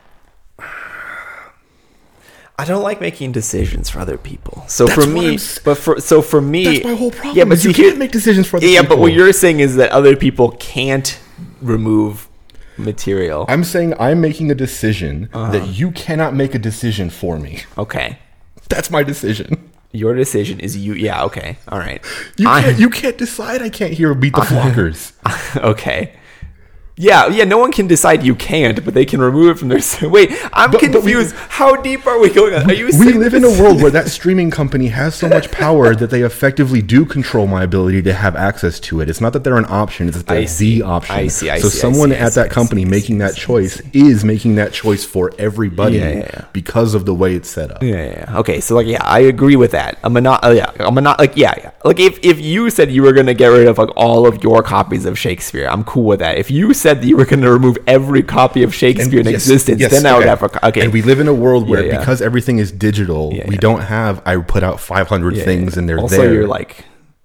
I don't like making decisions for other people. So That's for me, that's my whole problem. Yeah, but you can't make decisions for other people. Yeah, but what you're saying is that other people can't remove material. I'm saying I'm making a decision that you cannot make a decision for me. Okay, that's my decision. Your decision is you. Yeah. Okay. All right. You can't decide. I can't hear Beat the Flockers. Okay. Yeah. No one can decide you can't, but they can remove it from their. Wait, I'm confused. How deep are we going on? Are you? We live in a world where that streaming company has so much power that they effectively do control my ability to have access to it. It's not that they're an option; it's that they're the option. I see. So someone at that company making that choice is making that choice for everybody because of the way it's set up. Yeah. Okay. So I agree with that. I'm not. Like if you said you were going to get rid of like all of your copies of Shakespeare, I'm cool with that. If you said that you were going to remove every copy of Shakespeare in existence, then I would have okay. And we live in a world where because everything is digital, we don't have. I put out 500 things and they're also, there. You're like,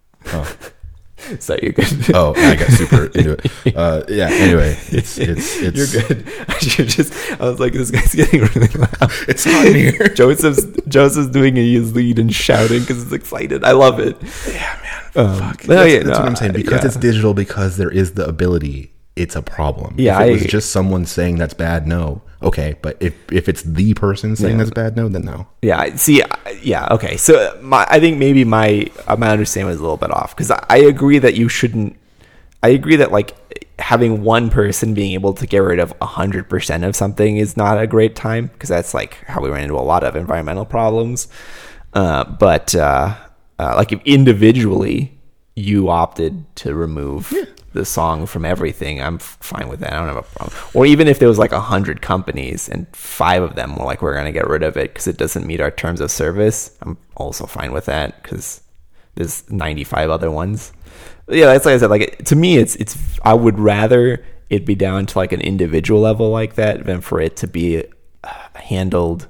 so you're good. Oh, I got super into it. Anyway, it's you're good. I was like, this guy's getting really loud. It's not here. Joseph's doing his lead and shouting because he's excited. I love it. Yeah, man. Fuck. That's what I'm saying. Because it's digital, because there is the ability. It's a problem. Yeah, if it was just someone saying that's bad, no. Okay, but if it's the person saying that's bad, no, then no. Yeah, see, okay. So I think maybe my understanding was a little bit off because I agree that you shouldn't. I agree that like having one person being able to get rid of 100% of something is not a great time because that's like how we ran into a lot of environmental problems. But like if individually you opted to remove the song from everything, I'm fine with that. I don't have a problem. Or even if there was like 100 companies and 5 of them were like, we're going to get rid of it because it doesn't meet our terms of service, I'm also fine with that because there's 95 other ones. Yeah, that's like I said, like to me, it's I would rather it be down to like an individual level like that than for it to be handled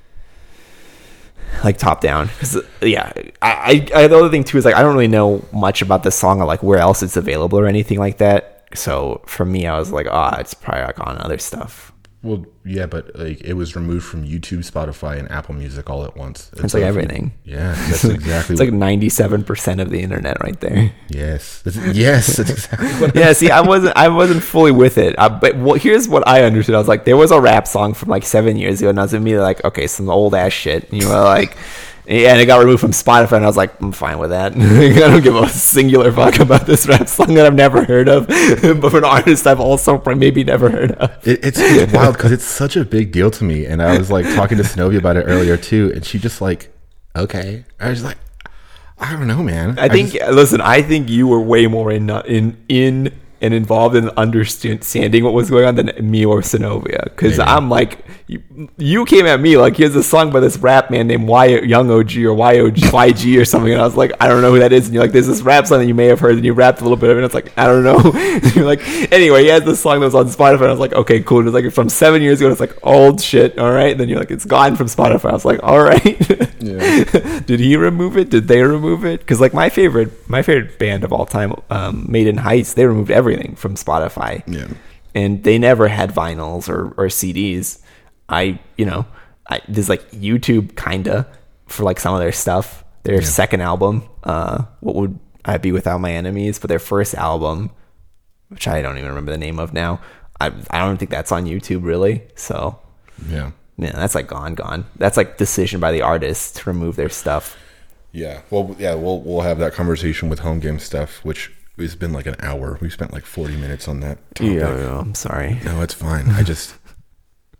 like top down. Because I the other thing too is like I don't really know much about the song or like where else it's available or anything like that. So for me, I was like, it's probably like on other stuff. Well, yeah, but like it was removed from YouTube, Spotify, and Apple Music all at once. It's like everything. Yeah, that's exactly. It's like 97% of the internet right there. Yes, that's exactly what. Yeah, see, I wasn't fully with it. But here's what I understood. I was like, there was a rap song from like 7 years ago, and I was immediately like, okay, some old ass shit. And you were like. Yeah, and it got removed from Spotify, and I was like, I'm fine with that. I don't give a singular fuck about this rap song that I've never heard of, but for an artist I've also maybe never heard of. It's wild because it's such a big deal to me, and I was like talking to Zenobia about it earlier too, and she just like, okay. I was like, I don't know, man. I think you were way more in and involved in understanding what was going on than me or Zenobia. Because I'm like, you came at me like, here's a song by this rap man named Young OG or YG or something. And I was like, I don't know who that is. And you're like, there's this rap song that you may have heard. And you rapped a little bit of it. And it's like, I don't know. And you're like, anyway, he has this song that was on Spotify. And I was like, okay, cool. And it's like from 7 years ago. And it's like old shit. All right. And then you're like, it's gone from Spotify. I was like, all right. Yeah. Did he remove it? Did they remove it? Because like my favorite band of all time, Maiden Heights, they removed everything from Spotify. Yeah. And they never had vinyls or CDs. There's like YouTube kinda for like some of their stuff. Their second album, What Would I Be Without My Enemies? But their first album, which I don't even remember the name of now, I don't think that's on YouTube really. So yeah, that's like gone. That's like decision by the artist to remove their stuff. Yeah. Well, yeah, we'll have that conversation with Home Game Stuff, which it's been like an hour. We spent like 40 minutes on that topic. Yeah, I'm sorry. No, it's fine.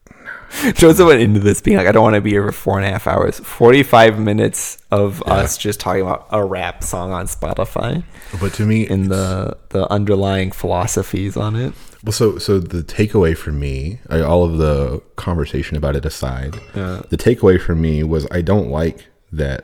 Joseph went into this being like, I don't want to be here for 4.5 hours. 45 minutes of us just talking about a rap song on Spotify. But to me, and the underlying philosophies on it. Well, so the takeaway for me, all of the conversation about it aside, the takeaway for me was I don't like that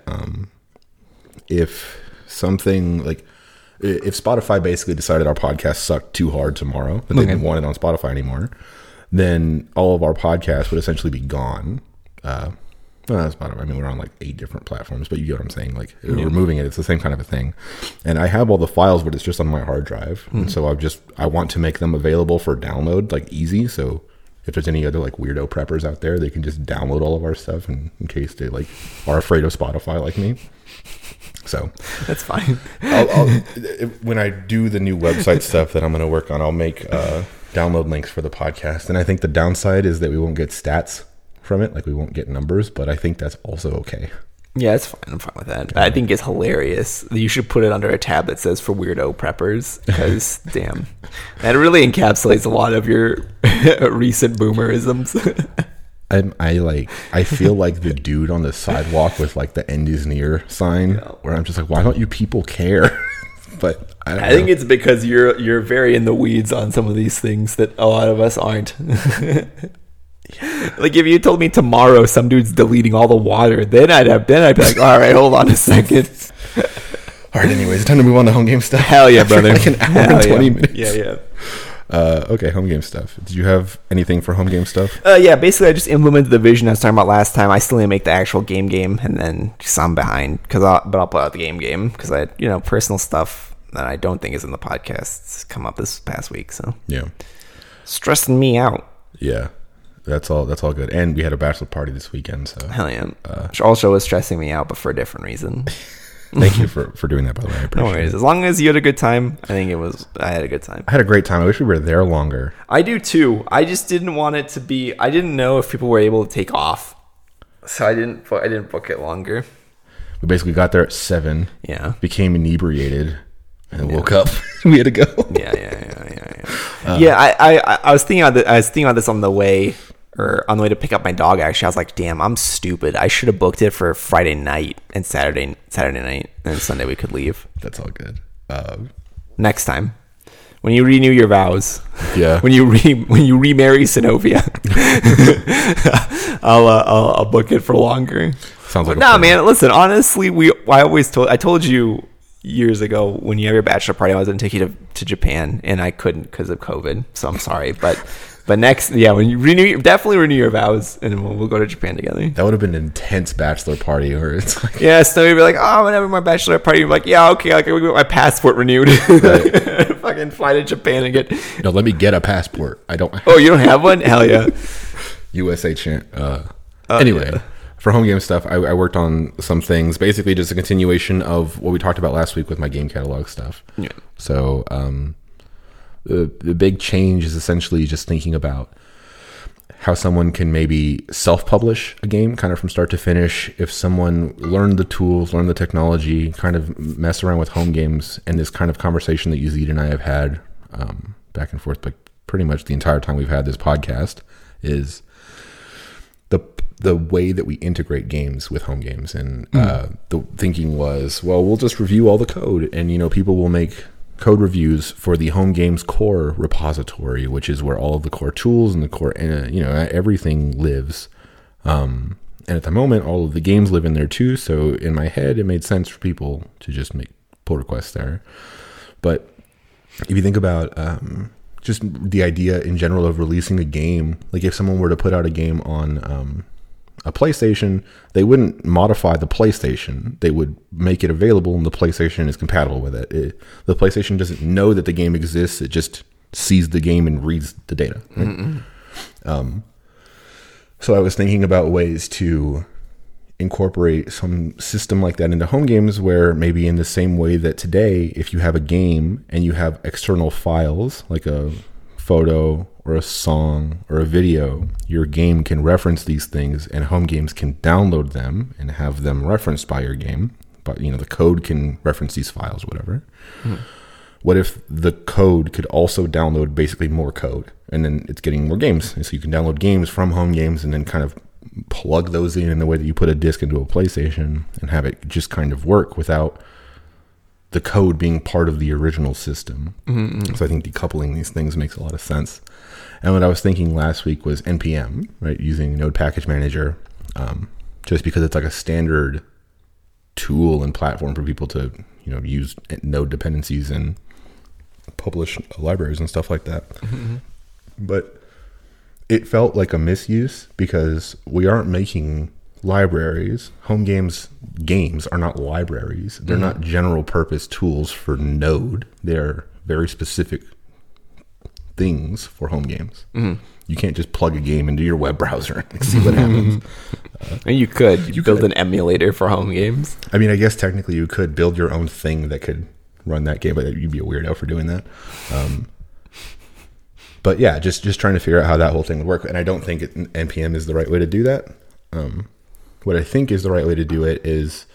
if something like if Spotify basically decided our podcast sucked too hard tomorrow, that they didn't want it on Spotify anymore, then all of our podcasts would essentially be gone. Spotify, I mean, we're on like 8 different platforms, but you get what I'm saying. Like removing it, it's the same kind of a thing. And I have all the files, but it's just on my hard drive. And so I want to make them available for download, like easy. So if there's any other like weirdo preppers out there, they can just download all of our stuff in case they like are afraid of Spotify like me. So that's fine. I'll when I do the new website stuff that I'm going to work on, I'll make download links for the podcast. And I think the downside is that we won't get stats from it, like we won't get numbers, but I think that's also okay. Yeah, it's fine. I'm fine with that. I think it's hilarious. You should put it under a tab that says for weirdo preppers, because damn, that really encapsulates a lot of your recent boomerisms. I feel like the dude on the sidewalk with like the end is near sign, where I'm just like, why don't you people care? But I think it's because you're very in the weeds on some of these things that a lot of us aren't. Like if you told me tomorrow some dude's deleting all the water, then I'd be like, all right, hold on a second. All right, anyways, it's time to move on to home game stuff. Hell yeah, brother. Like an hour and 20 minutes. Yeah. Okay, home game stuff. Did you have anything for home game stuff? Yeah, basically I just implemented the vision I was talking about last time. I still need to make the actual game, and then just I'm behind but I'll put out the game because I personal stuff that I don't think is in the podcast come up this past week. So yeah, stressing me out. Yeah. That's all good. And we had a bachelor party this weekend, so hell yeah. Which also was stressing me out, but for a different reason. Thank you for doing that, by the way. I appreciate no worries. As long as you had a good time, I had a good time. I had a great time. I wish we were there longer. I do too. I just didn't want it to be. I didn't know if people were able to take off, so I didn't book it longer. We basically got there at 7. Yeah. Became inebriated, and woke up. We had to go. Yeah. I was thinking about this on the way to pick up my dog. Actually, I was like, damn, I'm stupid. I should have booked it for Friday night and Saturday night, and Sunday we could leave. That's all good. Next time, when you renew your vows, when you remarry Synovia, I'll book it for longer. Sounds like man. Listen, honestly, I told you years ago when you have your bachelor party, I was going to take you to Japan, and I couldn't because of COVID. So I'm sorry, but next, when you definitely renew your vows, and we'll go to Japan together. That would have been an intense bachelor party, where it's like, so you'd be like, oh, whenever my bachelor party, you'd be like, yeah, okay, we get my passport renewed. Right. Fucking fly to Japan and get. No, let me get a passport. I don't. Oh, you don't have one? Hell yeah. USA chant. Anyway. Yeah. For home game stuff, I worked on some things, basically just a continuation of what we talked about last week with my game catalog stuff. Yeah. So the big change is essentially just thinking about how someone can maybe self-publish a game kind of from start to finish. If someone learned the tools, learned the technology, kind of mess around with home games, and this kind of conversation that Yazid and I have had back and forth, but pretty much the entire time we've had this podcast, is the way that we integrate games with home games. And the thinking was, well, we'll just review all the code, and people will make code reviews for the home games core repository, which is where all of the core tools and the core everything lives. And at the moment, all of the games live in there too. So in my head, it made sense for people to just make pull requests there. But if you think about just the idea in general of releasing a game, like if someone were to put out a game on a PlayStation, they wouldn't modify the PlayStation. They would make it available, and the PlayStation is compatible with it. The PlayStation doesn't know that the game exists. It just sees the game and reads the data. Right? So I was thinking about ways to incorporate some system like that into home games, where maybe in the same way that today, if you have a game and you have external files like a photo or a song or a video, your game can reference these things, and home games can download them and have them referenced by your game. But the code can reference these files, whatever. what if the code could also download basically more code, and then it's getting more games, and so you can download games from Home Games and then kind of plug those in the way that you put a disc into a PlayStation and have it just kind of work without the code being part of the original system. Mm-hmm. So I think decoupling these things makes a lot of sense. And what I was thinking last week was NPM, right? Using Node Package Manager, just because it's like a standard tool and platform for people to, use node dependencies and publish libraries and stuff like that. Mm-hmm. But it felt like a misuse because we aren't making libraries. Home Games are not libraries. They're not general purpose tools for Node. They're very specific things for Home Games. Mm-hmm. You can't just plug a game into your web browser and see what happens. You could. You build an emulator for Home Games. I mean, I guess technically you could build your own thing that could run that game, but you'd be a weirdo for doing that. But yeah, just trying to figure out how that whole thing would work. And I don't think NPM is the right way to do that. What I think is the right way to do it is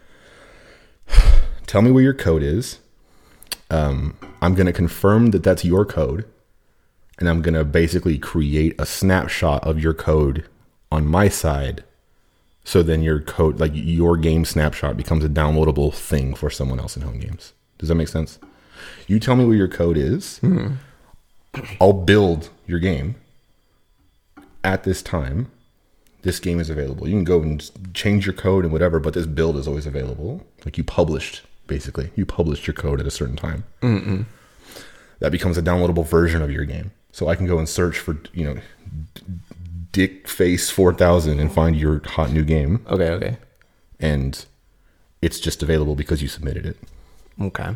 tell me where your code is. I'm going to confirm that that's your code. And I'm going to basically create a snapshot of your code on my side. So then your code, like your game snapshot, becomes a downloadable thing for someone else in Home Games. Does that make sense? You tell me where your code is. Mm-hmm. I'll build your game. At this time, this game is available. You can go and change your code and whatever, but this build is always available. Like you published your code at a certain time. Mm-mm. That becomes a downloadable version of your game. So I can go and search for, Dickface 4000 and find your hot new game. Okay. And it's just available because you submitted it. Okay.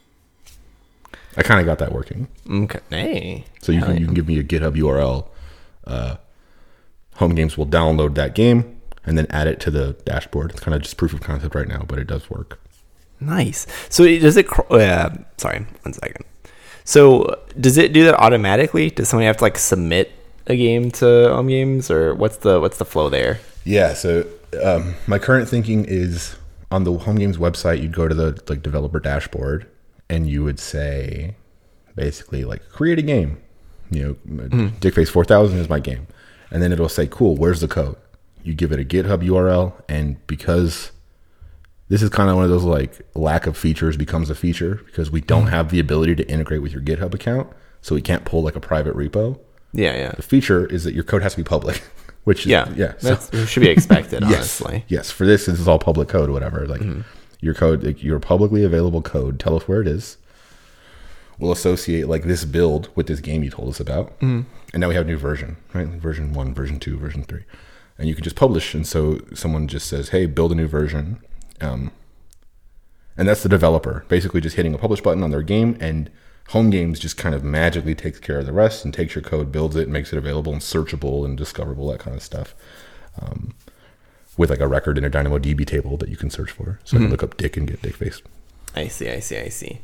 I kind of got that working. Okay. Hey. So you can give me a GitHub URL. Home Games will download that game and then add it to the dashboard. It's kind of just proof of concept right now, but it does work. Nice. So does it? Sorry, 1 second. So does it do that automatically? Does somebody have to submit a game to Home Games, or what's the flow there? Yeah. So my current thinking is on the Home Games website, you'd go to the developer dashboard, and you would say, basically, create a game. Dickface 4000 is my game. And then it'll say, cool, where's the code? You give it a GitHub URL, and because this is kind of one of those lack of features becomes a feature because we don't have the ability to integrate with your GitHub account, so we can't pull a private repo. Yeah. The feature is that your code has to be public, which is, that should be expected, honestly. Yes, for this is all public code, whatever. Your code, your publicly available code, tell us where it is. We'll associate this build with this game you told us about. Mm-hmm. And now we have a new version, right? Version 1, version 2, version 3. And you can just publish. And so someone just says, hey, build a new version. And that's the developer basically just hitting a publish button on their game, and Home Games just kind of magically takes care of the rest and takes your code, builds it, makes it available and searchable and discoverable, that kind of stuff. With a record in a DynamoDB table that you can search for. So I can look up Dick and get Dickface. I see.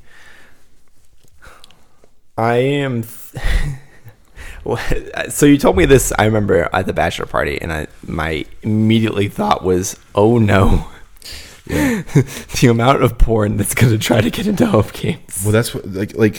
I am... So you told me this, I remember, at the bachelor party, and my immediately thought was, oh no. Yeah. The amount of porn that's going to try to get into Home Games. Well, that's what,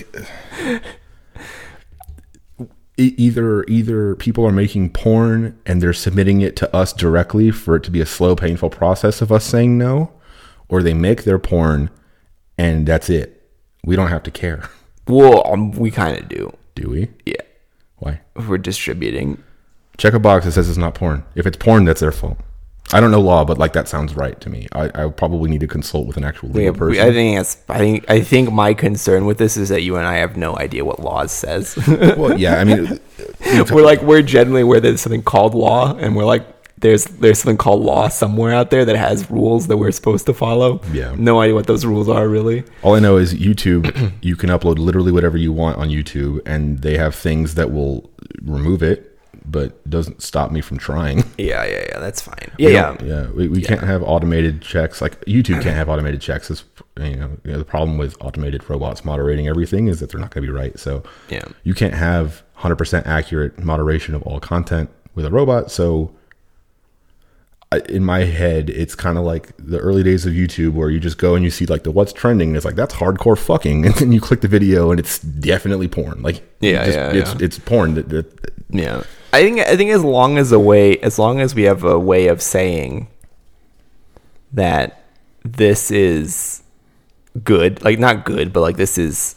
either people are making porn and they're submitting it to us directly for it to be a slow, painful process of us saying no, or they make their porn and that's it. We don't have to care. Well, we kind of do. Do we? Yeah. Why? If we're distributing. Check a box that says it's not porn. If it's porn, that's their fault. I don't know law, but that sounds right to me. I probably need to consult with an actual legal person. I think my concern with this is that you and I have no idea what law says. Well, yeah, I mean, we're generally where there's something called law, and we're there's something called law somewhere out there that has rules that we're supposed to follow. Yeah, no idea what those rules are really. All I know is YouTube. You can upload literally whatever you want on YouTube, and they have things that will remove it. But doesn't stop me from trying. Yeah, that's fine. We can't have automated checks. YouTube can't have automated checks. It's, the problem with automated robots moderating everything is that they're not going to be right. So you can't have 100% accurate moderation of all content with a robot. So in my head, it's kind of like the early days of YouTube where you just go and you see like the what's trending. And it's like, that's hardcore fucking. And then you click the video and it's definitely porn. Like, it's porn. Yeah. I think as long as we have a way of saying that this is good, like not good, but like this is,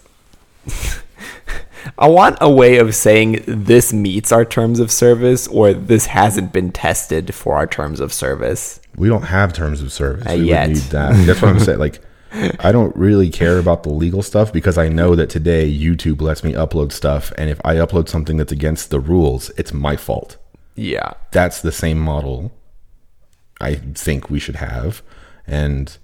I want a way of saying this meets our terms of service or this hasn't been tested for our terms of service. We don't have terms of service. We yet. would need that. That's what I'm saying. Like, I don't really care about the legal stuff because I know that today YouTube lets me upload stuff. And if I upload something that's against the rules, it's my fault. Yeah. That's the same model I think we should have. And,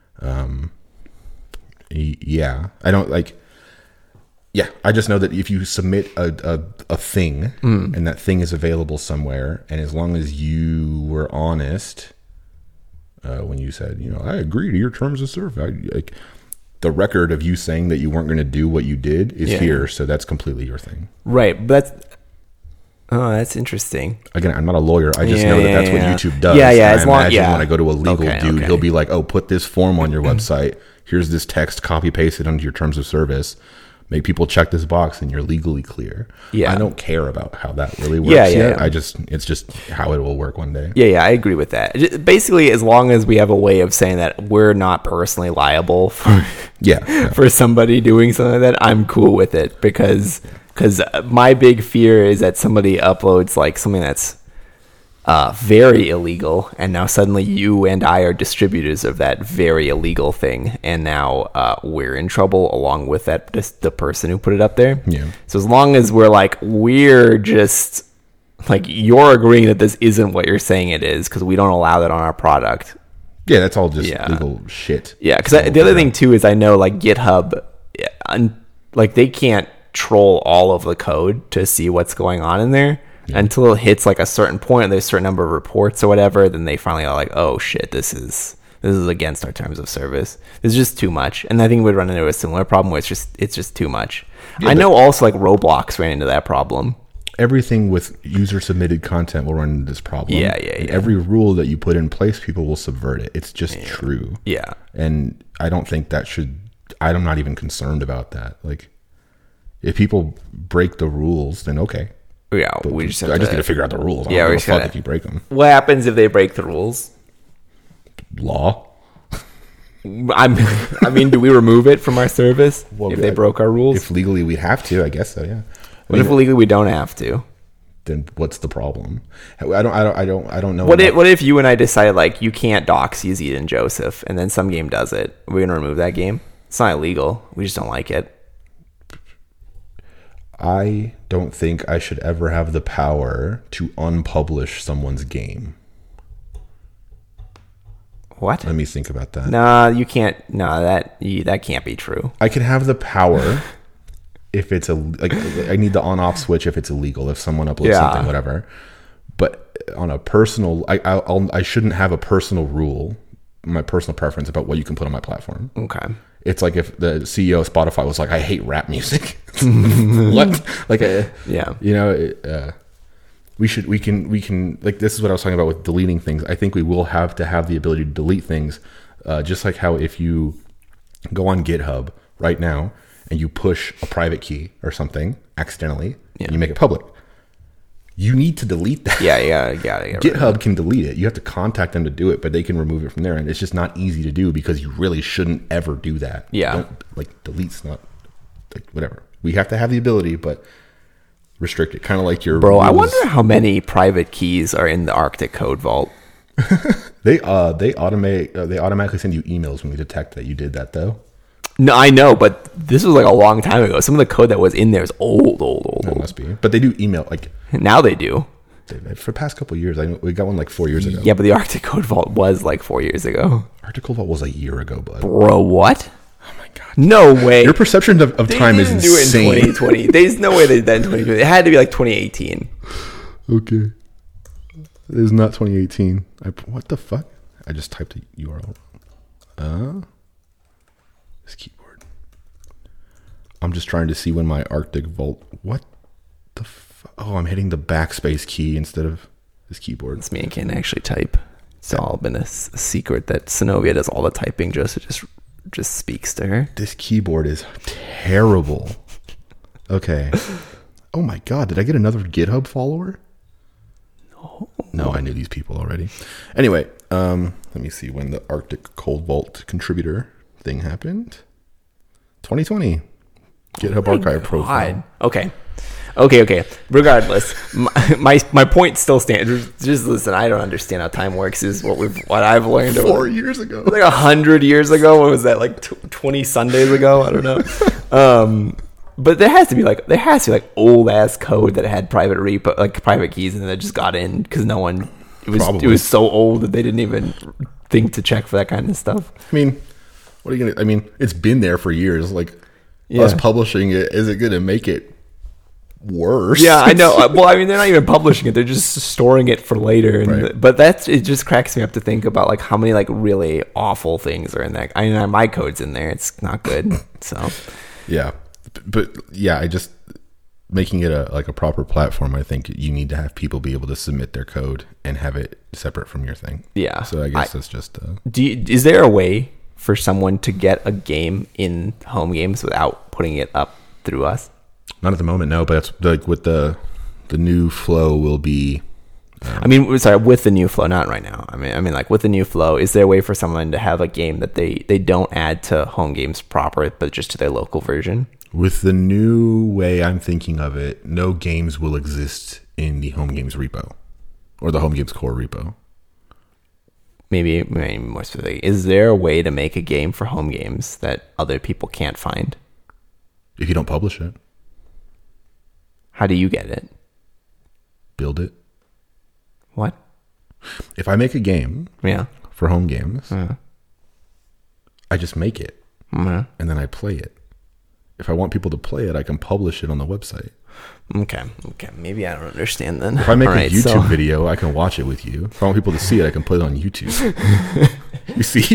yeah, I don't like, yeah, I just know that if you submit a thing and that thing is available somewhere, and as long as you were honest when you said, you know, I agree to your terms of service, like the record of you saying that you weren't going to do what you did is here, so that's completely your thing. Right, but that's interesting. Again, I'm not a lawyer. I just know that that's what YouTube does. Yeah. And I imagine when I go to a legal dude, he'll be like, "Oh, put this form on your website. Here's this text. Copy paste it onto your terms of service. Make people check this box, and you're legally clear." Yeah, I don't care about how that really works yet. It's just how it will work one day. Yeah, I agree with that. Basically, as long as we have a way of saying that we're not personally liable for for somebody doing something like that, I'm cool with it because my big fear is that somebody uploads like something that's very illegal, and now suddenly you and I are distributors of that very illegal thing, and now we're in trouble along with that the person who put it up there. Yeah. So as long as we're just like you're agreeing that this isn't what you're saying it is, because we don't allow that on our product. Yeah, that's all just legal shit. Yeah, because the other thing too is I know like GitHub, like they can't troll all of the code to see what's going on in there. Yeah. Until it hits like a certain point, there's a certain number of reports or whatever, then they finally are like, oh shit, this is against our terms of service. It's just too much. And I think we'd run into a similar problem where it's just too much. Yeah, I know also like Roblox ran into that problem. Everything with user submitted content will run into this problem. Yeah. And every rule that you put in place, people will subvert it. It's just true. Yeah. And I don't think I'm not even concerned about that. Like, if people break the rules, then okay. Yeah, I just need to figure out the rules. I don't give a fuck if you break them. What happens if they break the rules? Law. I mean, do we remove it from our service if they broke our rules? If legally we have to, I guess so. Yeah. What if legally we don't have to? Then what's the problem? I don't know. What if you and I decided like you can't dox Yazid and Joseph, and then some game does it? We're gonna remove that game. It's not illegal. We just don't like it. I don't think I should ever have the power to unpublish someone's game. What? Let me think about that. Nah, you can't. No, that can't be true. I can have the power if it's I need the on-off switch if it's illegal. If someone uploads something, whatever. But on a personal, I shouldn't have a personal rule, my personal preference about what you can put on my platform. Okay. It's like if the CEO of Spotify was like, I hate rap music. What? Like, you know, we can, like, this is what I was talking about with deleting things. I think we will have to have the ability to delete things. Just like how if you go on GitHub right now and you push a private key or something accidentally, and you make it public, you need to delete that. Yeah. GitHub can delete it. You have to contact them to do it, but they can remove it from there. And it's just not easy to do because you really shouldn't ever do that. Yeah. Delete's not, like, whatever. We have to have the ability, but restrict it. Kind of like your Bro, rules. I wonder how many private keys are in the Arctic Code Vault. They automatically send you emails when they detect that you did that, though. No, I know, but this was like a long time ago. Some of the code that was in there is old. It must be. But they do email, like... Now they do. For the past couple of years. We got one like 4 years ago. Yeah, but the Arctic Code Vault was like 4 years ago. Arctic Code Vault was a year ago, bud. Bro, what? Oh my god. No way. Your perception of time is insane. They didn't do it in 2020. There's no way they did that in 2020. It had to be like 2018. Okay. It is not 2018. What the fuck? I just typed a URL. This keyboard. I'm just trying to see when my Arctic Vault... What the fuck? Oh, I'm hitting the backspace key instead of this keyboard. This man can't actually type. It's all been a secret that Synovia does all the typing. Just speaks to her. This keyboard is terrible. Okay. Oh my God, did I get another GitHub follower? No, I knew these people already. Anyway, let me see when the Arctic Cold Vault contributor thing happened. 2020. GitHub archive profile. Okay. Regardless, my point still stands. Just listen. I don't understand how time works. Is what I've learned 4 years ago, like 100 years ago. What was that? Like 20 Sundays ago? I don't know. But there has to be like old ass code that had private repo, like private keys, and that just got in because no one. It was so old that they didn't even think to check for that kind of stuff. I mean, what are you gonna? I mean, it's been there for years. Like us publishing it, is it gonna make it worse? Yeah, I know. Well, I mean, they're not even publishing it; they're just storing it for later. And, right. But it just cracks me up to think about like how many like really awful things are in that. I mean, my code's in there; it's not good. So, yeah, but yeah, I just making it a proper platform. I think you need to have people be able to submit their code and have it separate from your thing. Yeah. So I guess that's just. Is there a way for someone to get a game in home games without putting it up through us? Not at the moment, no. But it's like with the new flow will be. With the new flow, not right now. I mean, like with the new flow, is there a way for someone to have a game that they don't add to home games proper, but just to their local version? With the new way I'm thinking of it, no games will exist in the home games repo or the home games core repo. Maybe more specifically, is there a way to make a game for home games that other people can't find? If you don't publish it. How do you get it? Build it. What? If I make a game for home games, I just make it and then I play it. If I want people to play it, I can publish it on the website. Okay. Maybe I don't understand then. If I make a YouTube video, I can watch it with you. If I want people to see it, I can put it on YouTube. You see?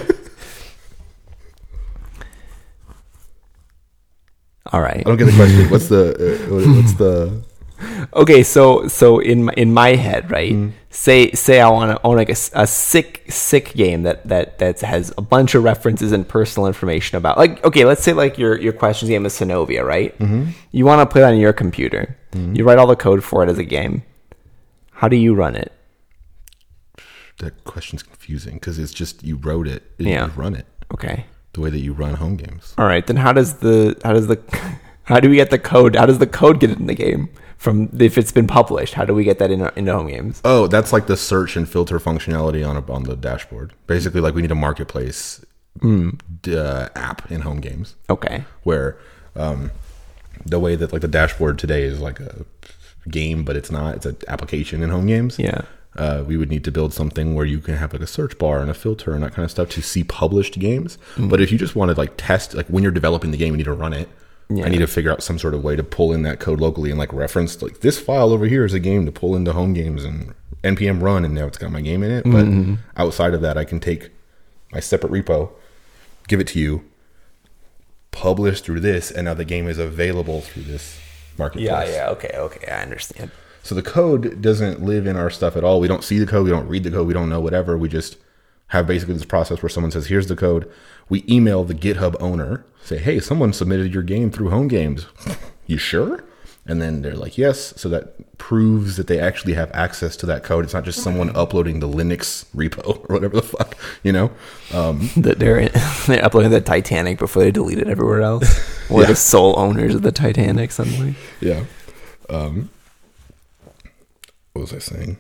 All right. I don't get the question. What's the? Okay, so in my head, right? Say I want to own like a sick game that has a bunch of references and personal information about, like, okay, let's say like your questions game is Synovia, right? Mm-hmm. You want to play it on your computer. Mm-hmm. You write all the code for it as a game. How do you run it? That question's confusing because it's just you wrote it and you run it. Okay. The way that you run home games. All right, then how do we get the code? How does the code get in the game? From if it's been published, how do we get that into home games? Oh, that's like the search and filter functionality on the dashboard. Basically, like we need a marketplace app in home games. Okay. Where the way that like the dashboard today is like a game, but it's not. It's an application in home games. Yeah. We would need to build something where you can have like a search bar and a filter and that kind of stuff to see published games. Mm-hmm. But if you just want to like test, like when you're developing the game, you need to run it. Yeah. I need to figure out some sort of way to pull in that code locally and like reference like this file over here is a game to pull into home games and npm run, and now it's got my game in it. But outside of that, I can take my separate repo, give it to you, publish through this, and now the game is available through this marketplace. Yeah. Okay. I understand. So the code doesn't live in our stuff at all. We don't see the code. We don't read the code. We don't know whatever. We just have basically this process where someone says, here's the code. We email the GitHub owner, say, hey, someone submitted your game through home games. You sure? And then they're like, yes. So that proves that they actually have access to that code. It's not just someone uploading the Linux repo or whatever the fuck, you know? They're uploading the Titanic before they delete it everywhere else. Or the sole owners of the Titanic suddenly. Yeah. What was I saying?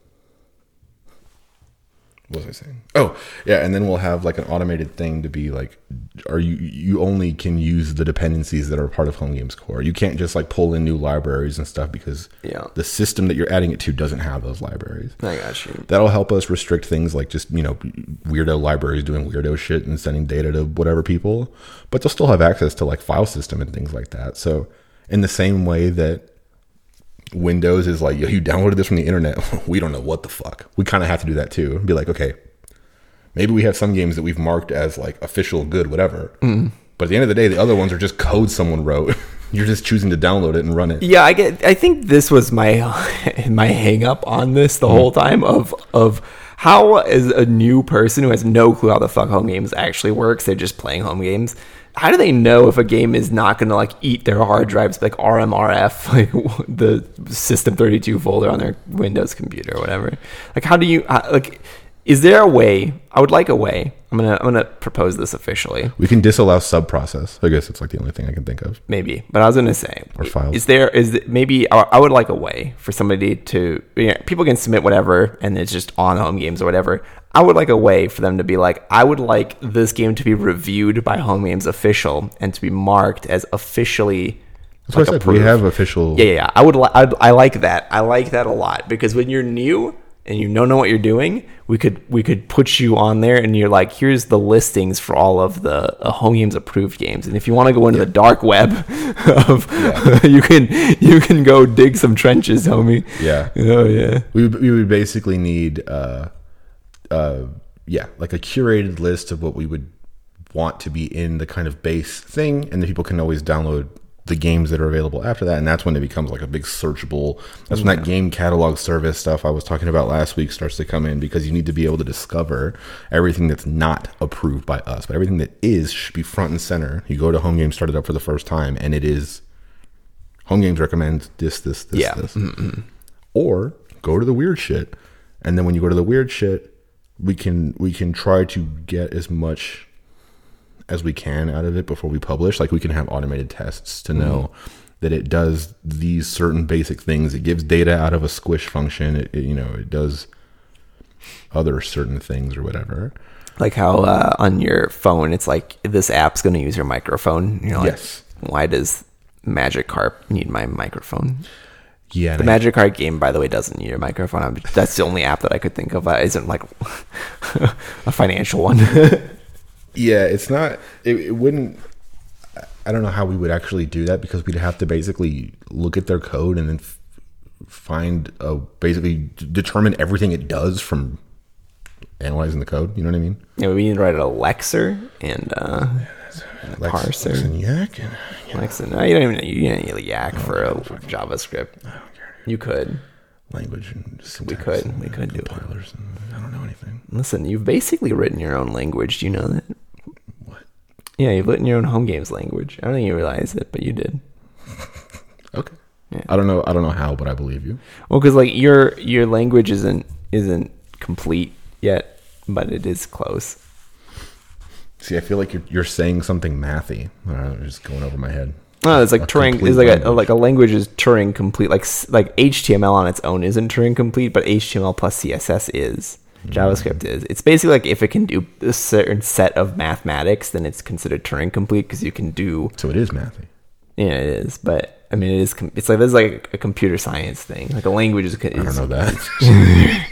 Oh, yeah, and then we'll have like an automated thing to be like, you only can use the dependencies that are part of Home Games Core. You can't just like pull in new libraries and stuff because the system that you're adding it to doesn't have those libraries. I got you. That'll help us restrict things like just, weirdo libraries doing weirdo shit and sending data to whatever people, but they'll still have access to like file system and things like that. So in the same way that Windows is like, you downloaded this from the internet. We don't know what the fuck. We kind of have to do that too. Be like, okay, maybe we have some games that we've marked as like official, good, whatever. But at the end of the day, the other ones are just code someone wrote You're just choosing to download it and run it. Yeah, I think this was my my hang up on this the whole time of how, as a new person who has no clue how the fuck home games actually works, they're just playing home games. How do they know if a game is not going to like eat their hard drives, like RMRF, like the System32 folder on their Windows computer or whatever? Like, how do you like? Is there a way? I would like a way. I'm gonna propose this officially. We can disallow sub-process. I guess it's like the only thing I can think of. Maybe, but I was gonna say, or files. Maybe I would like a way for somebody to, people can submit whatever, and it's just on home games or whatever. I would like a way for them to be like, I would like this game to be reviewed by Home Games Official and to be marked as officially. That's what I said. We have official. Yeah. I like that. I like that a lot, because when you're new and you don't know what you're doing, we could put you on there, and you're like, here's the listings for all of the Home Games approved games, and if you want to go into the dark web of, you can go dig some trenches, homie. Yeah. Oh yeah. We would basically need like a curated list of what we would want to be in the kind of base thing, and then people can always download the games that are available after that, and that's when it becomes like a big searchable. That's when that game catalog service stuff I was talking about last week starts to come in, because you need to be able to discover everything that's not approved by us, but everything that is should be front and center. You go to Home Games, start it up for the first time, and it is Home Games recommends this. Mm-hmm. Or go to the weird shit, and then when you go to the weird shit, we can try to get as much as we can out of it before we publish. Like, we can have automated tests to know that it does these certain basic things. It gives data out of a squish function. It does other certain things or whatever. Like how on your phone, it's like, this app's going to use your microphone. And you're like, yes. Why does Magic Carp need my microphone? Yeah, the Magic Card game, by the way, doesn't need a microphone. That's the only app that I could think of that isn't like a financial one. Yeah, it's not. It wouldn't. I don't know how we would actually do that, because we'd have to basically look at their code and then find basically determine everything it does from analyzing the code. You know what I mean? Yeah, we need to write an Alexer and a parser. Lex, no, you don't even need a Yak for a JavaScript. You could. Language and syntax. We could do it. I don't know anything. Listen, you've basically written your own language. Do you know that? What? Yeah, you've written your own Home Games language. I don't think you realize it, but you did. Okay. Yeah. I don't know how, but I believe you. Well, because like your language isn't complete yet, but it is close. See, I feel like you're saying something mathy. I don't know, just going over my head. No, it's like Turing. It's like a language is Turing complete. Like HTML on its own isn't Turing complete, but HTML plus CSS is. JavaScript is. It's basically like, if it can do a certain set of mathematics, then it's considered Turing complete, because you can do. So it is mathy. Yeah, it is. But I mean, it is. It's like, this is like a computer science thing. Like, a language is. I don't know that.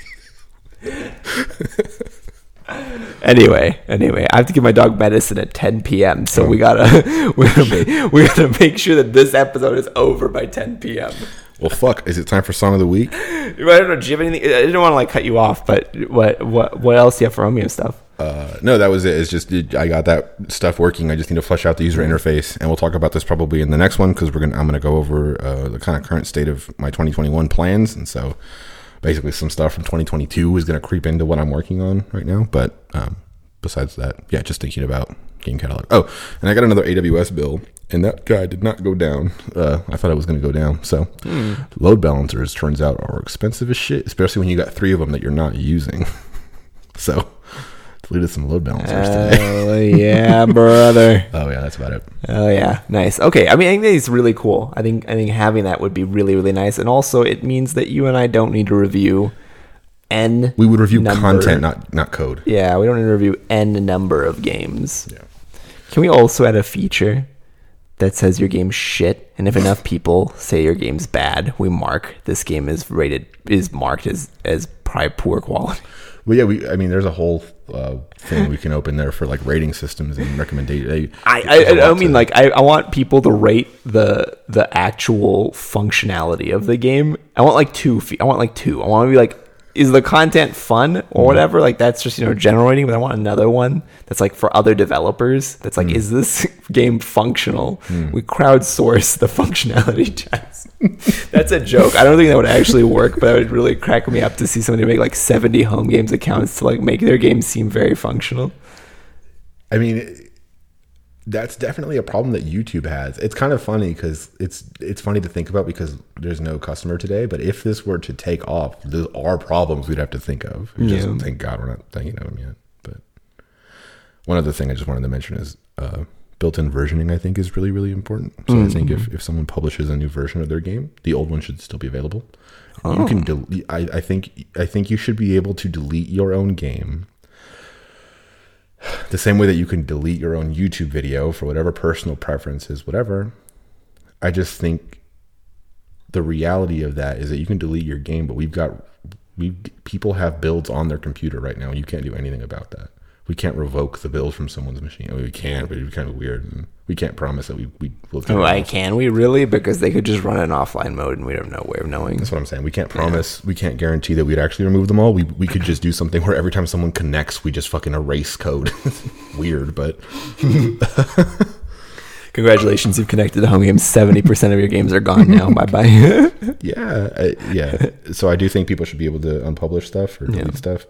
Anyway, I have to give my dog medicine at 10 p.m. So we gotta make sure that this episode is over by 10 p.m. Well, fuck. Is it time for Song of the Week? I don't know. Do you have anything? I didn't want to like cut you off, but what else do you have for Romeo stuff? No, that was it. It's just I got that stuff working. I just need to flesh out the user interface, and we'll talk about this probably in the next one, because I'm gonna go over the kind of current state of my 2021 plans, and so basically some stuff from 2022 is gonna creep into what I'm working on right now. But besides that, yeah, just thinking about game catalog. Oh, and I got another AWS bill, and that guy did not go down. I thought it was going to go down. So load balancers, turns out, are expensive as shit, especially when you got 3 of them that you're not using. So deleted some load balancers today. Oh yeah, brother. Oh yeah, that's about it. Oh yeah, nice. Okay, I mean, I think it's really cool. I think having that would be really, really nice, and also it means that you and I don't need to review We would review content, not code. Yeah, we don't need to review N number of games. Yeah. Can we also add a feature that says your game's shit, and if enough people say your game's bad, we mark this game is marked as probably poor quality? Well, yeah, there's a whole thing we can open there for like rating systems and recommendations. I want people to rate the actual functionality of the game. I want like two. I want to be like, is the content fun or whatever? Like that's just, generating, but I want another one that's like for other developers. That's like, is this game functional? We crowdsource the functionality test. That's a joke. I don't think that would actually work, but it would really crack me up to see somebody make like 70 home games accounts to like make their game seem very functional. I mean, that's definitely a problem that YouTube has. It's kind of funny because it's funny to think about because there's no customer today. But if this were to take off, there are problems we'd have to think of. Thank God we're not thinking of them yet. But one other thing I just wanted to mention is built-in versioning. I think is really, really important. So I think if someone publishes a new version of their game, the old one should still be available. You can I think you should be able to delete your own game. The same way that you can delete your own YouTube video for whatever personal preferences, whatever. I just think the reality of that is that you can delete your game, but people have builds on their computer right now, and you can't do anything about that. We can't revoke the build from someone's machine. I mean, we can, but it'd be kind of weird, and we can't promise that we will. Can we really? Because they could just run in offline mode, and we have no way of knowing. That's what I'm saying. We can't promise. We can't guarantee that we'd actually remove them all. We could just do something where every time someone connects, we just fucking erase code. Weird, but congratulations, you've connected to home games. 70% of your games are gone now. Bye bye. Yeah. So I do think people should be able to unpublish stuff or delete stuff.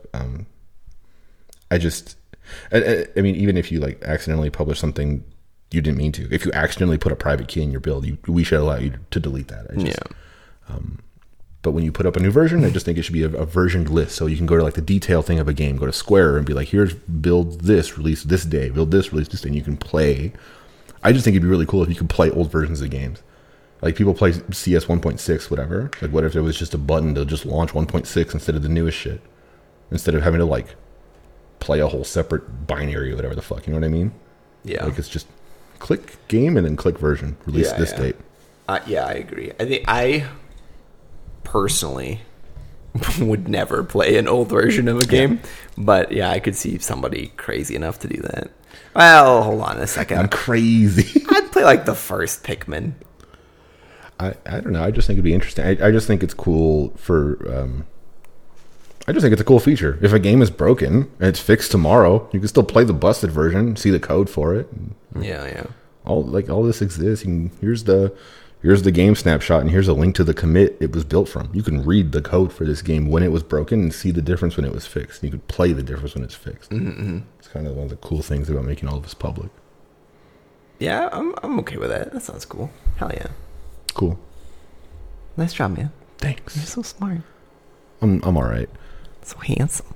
I mean, even if you like accidentally publish something you didn't mean to, if you accidentally put a private key in your build, we should allow you to delete that. But when you put up a new version, I just think it should be a versioned list. So you can go to like the detail thing of a game, go to Square and be like, here's build this, release this day, build this, release this day, and you can play. I just think it'd be really cool if you could play old versions of games. Like people play CS 1.6, whatever. Like what if there was just a button to just launch 1.6 instead of the newest shit? Instead of having to like play a whole separate binary or whatever the fuck, you know what I mean? Yeah. Like it's just click game and then click version, release this date. I agree. I think I personally would never play an old version of a game, but yeah, I could see somebody crazy enough to do that. Well, hold on a second. I'm crazy. I'd play like the first Pikmin. I don't know. I just think it'd be interesting. I just think it's cool for I just think it's a cool feature. If a game is broken and it's fixed tomorrow, you can still play the busted version, see the code for it. Yeah. All this exists. Here's the game snapshot, and here's a link to the commit it was built from. You can read the code for this game when it was broken and see the difference when it was fixed. You can play the difference when it's fixed. Mm-hmm. It's kind of one of the cool things about making all of this public. Yeah, I'm okay with that. That sounds cool. Hell yeah. Cool. Nice job, man. Thanks. You're so smart. I'm all right. So handsome.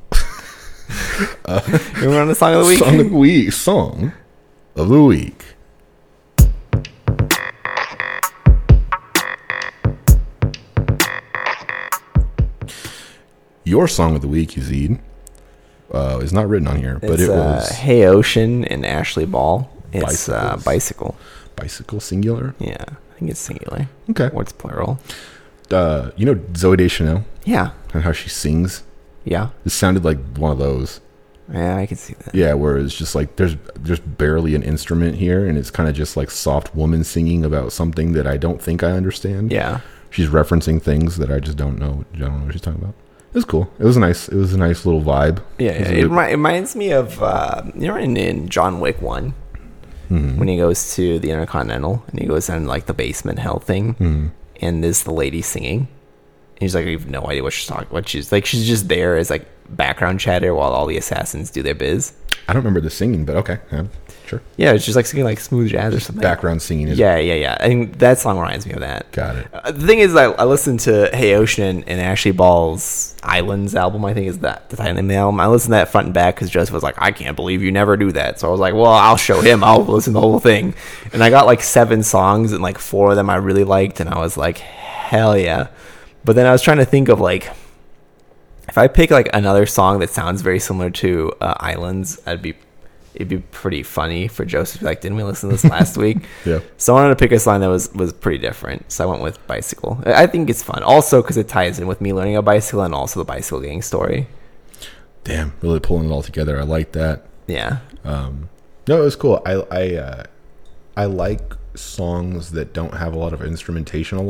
You want the song of the week? Song of the week. Your song of the week, Yazid, is not written on here, but it was Hey Ocean and Ashley Ball. It's Bicycle. Bicycle, singular? Yeah, I think it's singular. Okay. Or it's plural. You know Zooey Deschanel? Yeah. And how she sings? Yeah. It sounded like one of those. Yeah, I can see that. Yeah, where it's just like there's barely an instrument here, and it's kind of just like soft woman singing about something that I don't think I understand. Yeah. She's referencing things that I just don't know. I don't know what she's talking about. It was cool. It was a nice little vibe. Yeah, it reminds me of in John Wick 1 when he goes to the Intercontinental and he goes in like the basement hell thing, and there's the lady singing. And he's like, I have no idea what she's talking. What she's like, she's just there as like background chatter while all the assassins do their biz. I don't remember the singing, but okay, yeah, sure. Yeah, it's just like singing like smooth jazz or something. Background singing. Yeah. I mean, that song reminds me of that. Got it. The thing is, I listened to Hey Ocean and Ashley Ball's Islands album. I think is that the title name of the album. I listened to that front and back because Joseph was like, I can't believe you never do that. So I was like, well, I'll show him. I'll listen to the whole thing. And I got like 7 songs and like 4 of them I really liked, and I was like, hell yeah. But then I was trying to think of like, if I pick like another song that sounds very similar to Islands, it'd be pretty funny for Joseph to be like, didn't we listen to this last week? Yeah. So I wanted to pick a song that was pretty different. So I went with Bicycle. I think it's fun. Also because it ties in with me learning a bicycle and also the bicycle gang story. Damn, really pulling it all together. I like that. Yeah. No, it was cool. I like songs that don't have a lot of instrumentation a lot.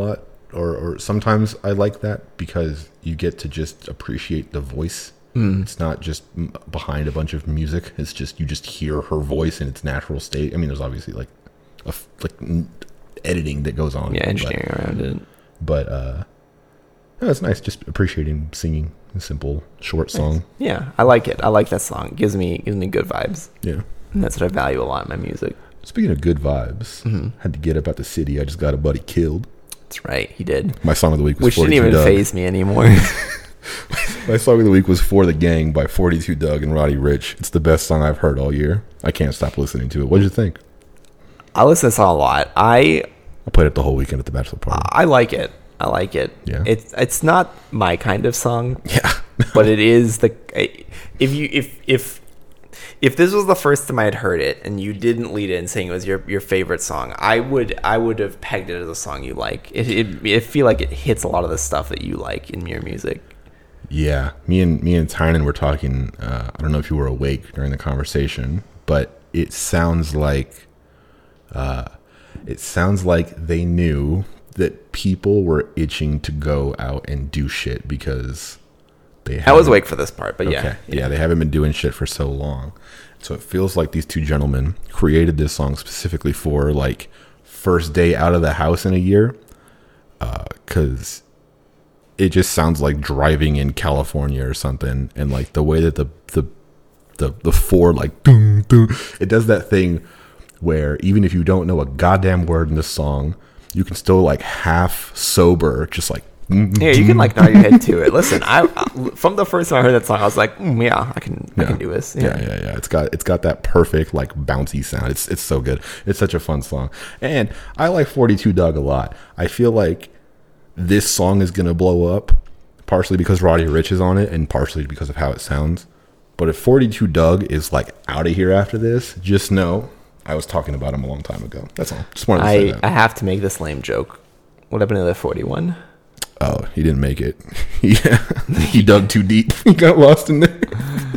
or sometimes I like that because you get to just appreciate the voice. It's not just behind a bunch of music. It's just you just hear her voice in its natural state. I mean, there's obviously like editing that goes on. Yeah, engineering around it. But no, it's nice just appreciating singing a simple short song. Yeah, I like it. I like that song. It gives me good vibes. Yeah, and that's what I value a lot in my music. Speaking of good vibes, had to get up out the city. I just got a buddy killed. That's right, he did. My song of the week was which didn't even faze me anymore. My song of the week was For the Gang by 42 Doug and Roddy Ricch. It's the best song I've heard all year. I can't stop listening to it. What did you think? I listen to this song a lot. I played it the whole weekend at the bachelor party. I like it. Yeah. It's not my kind of song. Yeah. But it is if this was the first time I had heard it and you didn't lead it in saying it was your favorite song, I would have pegged it as a song you like. It feel like it hits a lot of the stuff that you like in your music. Yeah, me and Tynan were talking. I don't know if you were awake during the conversation, but it sounds like they knew that people were itching to go out and do shit because I was awake for this part, but okay. Yeah, they haven't been doing shit for so long. So it feels like these two gentlemen created this song specifically for like first day out of the house in a year, because it just sounds like driving in California or something, and like the way that the four like doo, doo, it does that thing where even if you don't know a goddamn word in the song, you can still like half sober just like yeah, you can like nod your head to it. Listen, I from the first time I heard that song, I was like, yeah, I can do this. Yeah. It's got that perfect like bouncy sound. It's so good. It's such a fun song, and I like 42 Doug a lot. I feel like this song is gonna blow up, partially because Roddy Ricch is on it, and partially because of how it sounds. But if 42 Doug is like out of here after this, just know I was talking about him a long time ago. That's all. Just wanted to say that. I have to make this lame joke. What happened to the 41? Oh, he didn't make it. Yeah, he dug too deep. He got lost in there.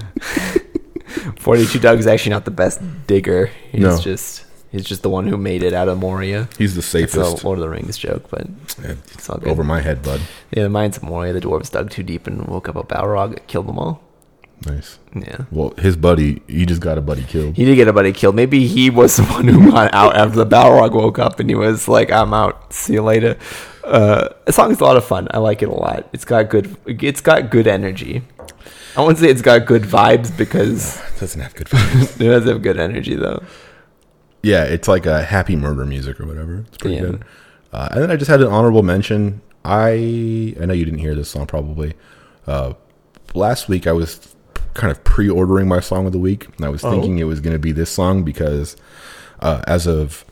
42 Doug is actually not the best digger. He's just the one who made it out of Moria. He's the safest. It's a Lord of the Rings joke, but it's all good. Over my head, bud. Yeah, mine's Moria. The dwarves dug too deep and woke up a Balrog, killed them all. Nice. Yeah. Well, his buddy, he just got a buddy killed. He did get a buddy killed. Maybe he was the one who got out after the Balrog woke up and he was like, I'm out. See you later. The song is a lot of fun. I like it a lot. It's got good energy. I wouldn't say it's got good vibes because it doesn't have good vibes. It does have good energy though. Yeah, it's like a happy murder music or whatever. It's pretty good. And then I just had an honorable mention. I know you didn't hear this song probably. Last week I was kind of pre-ordering my song of the week, and I was thinking it was going to be this song because as of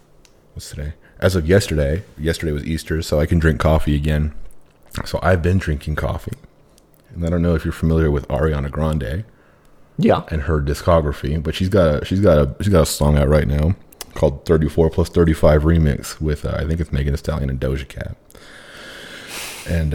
yesterday was Easter, so I can drink coffee again. So I've been drinking coffee, and I don't know if you're familiar with Ariana Grande, and her discography, but she's got a song out right now called 34 plus 35 remix with I think it's Megan Thee Stallion and Doja Cat, and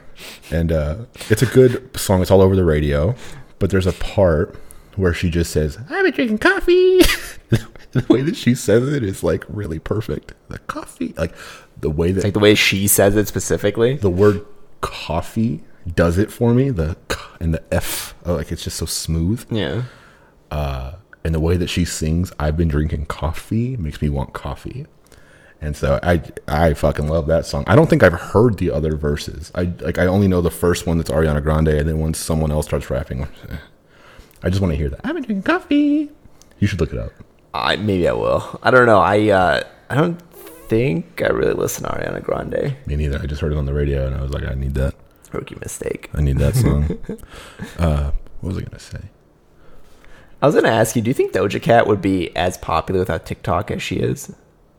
it's a good song. It's all over the radio. But there's a part where she just says, I've been drinking coffee. The way that she says it is like really perfect. The coffee, like the way that... It's like the way she says it specifically. The word coffee does it for me. The k and the F, like it's just so smooth. Yeah. And the way that she sings, I've been drinking coffee, makes me want coffee. And so I fucking love that song. I don't think I've heard the other verses. I only know the first one that's Ariana Grande, and then once someone else starts rapping, I just want to hear that. I've been drinking coffee. You should look it up. Maybe I will. I don't know. I don't think I really listen to Ariana Grande. Me neither. I just heard it on the radio, and I was like, I need that. Rookie mistake. I need that song. What was I going to say? I was going to ask you, do you think Doja Cat would be as popular without TikTok as she is?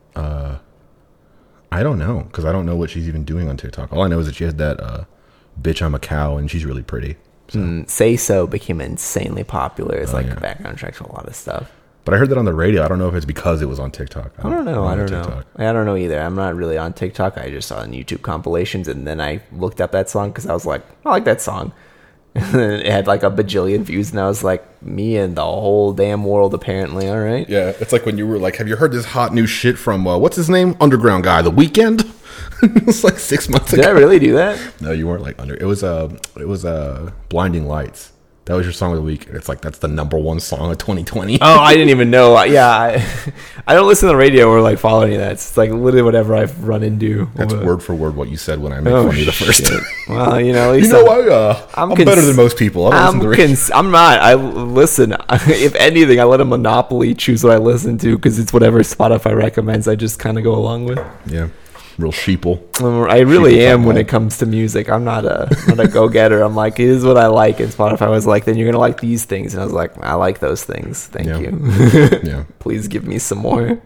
I don't know, because I don't know what she's even doing on TikTok. All I know is that she has that bitch I'm a cow, and she's really pretty. So. Say So became insanely popular. It's a background track to a lot of stuff. But I heard that on the radio. I don't know if it's because it was on TikTok. I don't know. I don't know either. I'm not really on TikTok. I just saw it on YouTube compilations, and then I looked up that song because I was like, I like that song. And then it had like a bajillion views, and I was like, me and the whole damn world, apparently. All right. Yeah, it's like when you were like, have you heard this hot new shit from, what's his name? Underground guy, The Weeknd? It was like 6 months ago. Did I really do that? No, you weren't like under. It was Blinding Lights. That was your song of the week. It's like, that's the #1 song of 2020. Oh, I didn't even know. Yeah, I don't listen to the radio or like follow any of that. It's like literally whatever I've run into. That's word for word what you said when I made fun of you the first time. Well, you know, at least I'm better than most people. I don't listen to the radio. I'm not. I listen. If anything, I let a monopoly choose what I listen to because it's whatever Spotify recommends. I just kind of go along with. Yeah. Real sheeple. I really am when it comes to music. I'm not a go-getter. I'm like, it is what I like. And Spotify was like, then you're going to like these things. And I was like, I like those things. Thank you. Yeah. Please give me some more.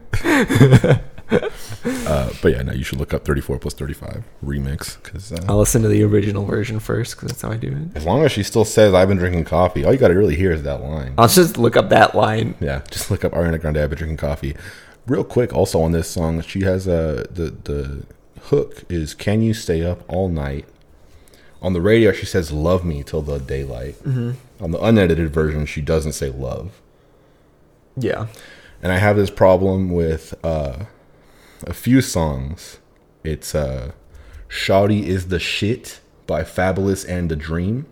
But yeah, no, you should look up 34 plus 35 remix. Cause, I'll listen to the original version first because that's how I do it. as long as she still says, I've been drinking coffee, all you got to really hear is that line. I'll just look up that line. Yeah, just look up Ariana Grande, I've been drinking coffee. Real quick, also on this song, she has the hook is "Can you stay up all night?" On the radio, she says "Love me till the daylight." On the unedited version, she doesn't say "love." Yeah, and I have this problem with a few songs. It's "Shawty is the shit" by Fabulous and The Dream.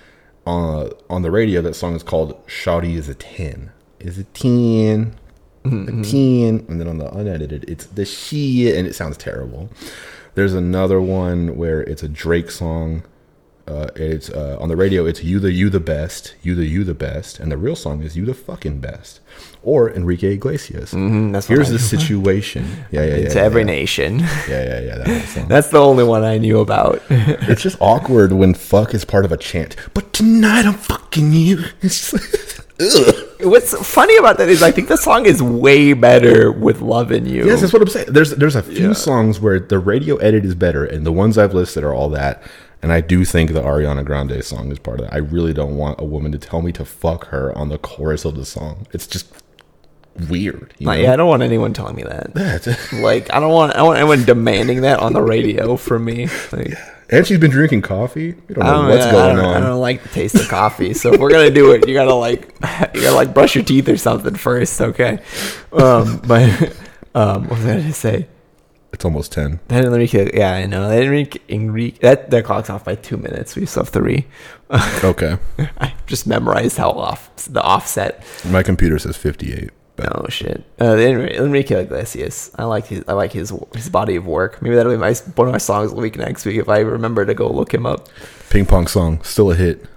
On the radio, that song is called "Shawty is a 10." Is a 10. A 10, and then on the unedited, it's the shit, and it sounds terrible. There's another one where it's a Drake song. It's on the radio. It's you the best, you the best, and the real song is "You the fucking best," or Enrique Iglesias. That's Here's the situation. Yeah. To every nation. Yeah. That song. That's the only one I knew about. It's just awkward when "fuck" is part of a chant. But tonight I'm fucking you. It's just like, ugh. What's funny about that is I think the song is way better with "Love in You." Yes, that's what I'm saying. There's a few songs where the radio edit is better, and the ones I've listed are all that. And I do think the Ariana Grande song is part of that. I really don't want a woman to tell me to fuck her on the chorus of the song. It's just weird. You know? Yeah, I don't want anyone telling me that. Like, I don't want anyone demanding that on the radio from me. Like, and she's been drinking coffee. You don't know what's going on. I don't like the taste of coffee. So if we're gonna do it, you gotta like brush your teeth or something first, okay? But what was I gonna say? It's almost 10. Yeah, I know. That clock's off by 2 minutes. We still have 3. Okay. I just memorized the offset. My computer says 58. Oh shit! Enrique Iglesias. I like his body of work. Maybe that'll be one of my songs of the week next week if I remember to go look him up. Ping Pong song, still a hit.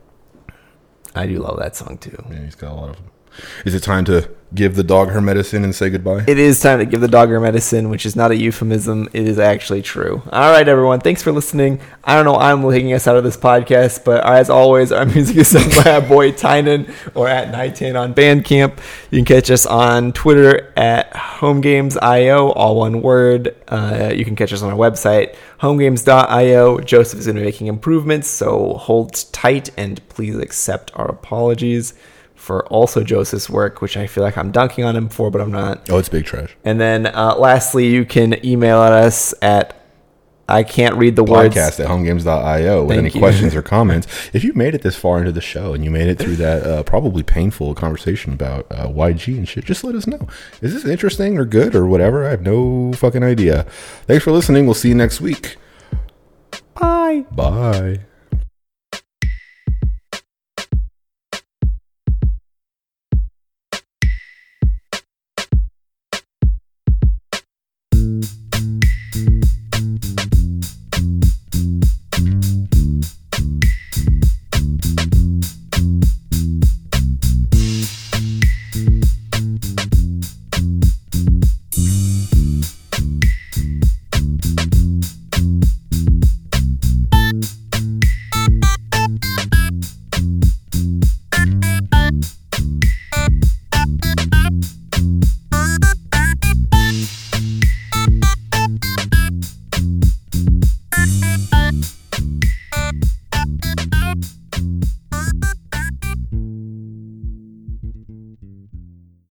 I do love that song too. Yeah, he's got a lot of them. Is it time to give the dog her medicine and say goodbye? It is time to give the dog her medicine, which is not a euphemism. It is actually true. All right, everyone. Thanks for listening. I don't know why I'm taking us out of this podcast, but as always, our music is sung by our boy Tynan or at Nightan on Bandcamp. You can catch us on Twitter at HomeGamesIO, all one word. You can catch us on our website, homegames.io. Joseph is going to be making improvements, so hold tight and please accept our apologies for also Joseph's work, which I feel like I'm dunking on him for, but I'm not. Oh, it's big trash. And then lastly, you can email at us at I can't read the words. Podcast at homegames.io with any questions or comments. If you made it this far into the show and you made it through that probably painful conversation about YG and shit, just let us know. Is this interesting or good or whatever? I have no fucking idea. Thanks for listening. We'll see you next week. Bye. Bye.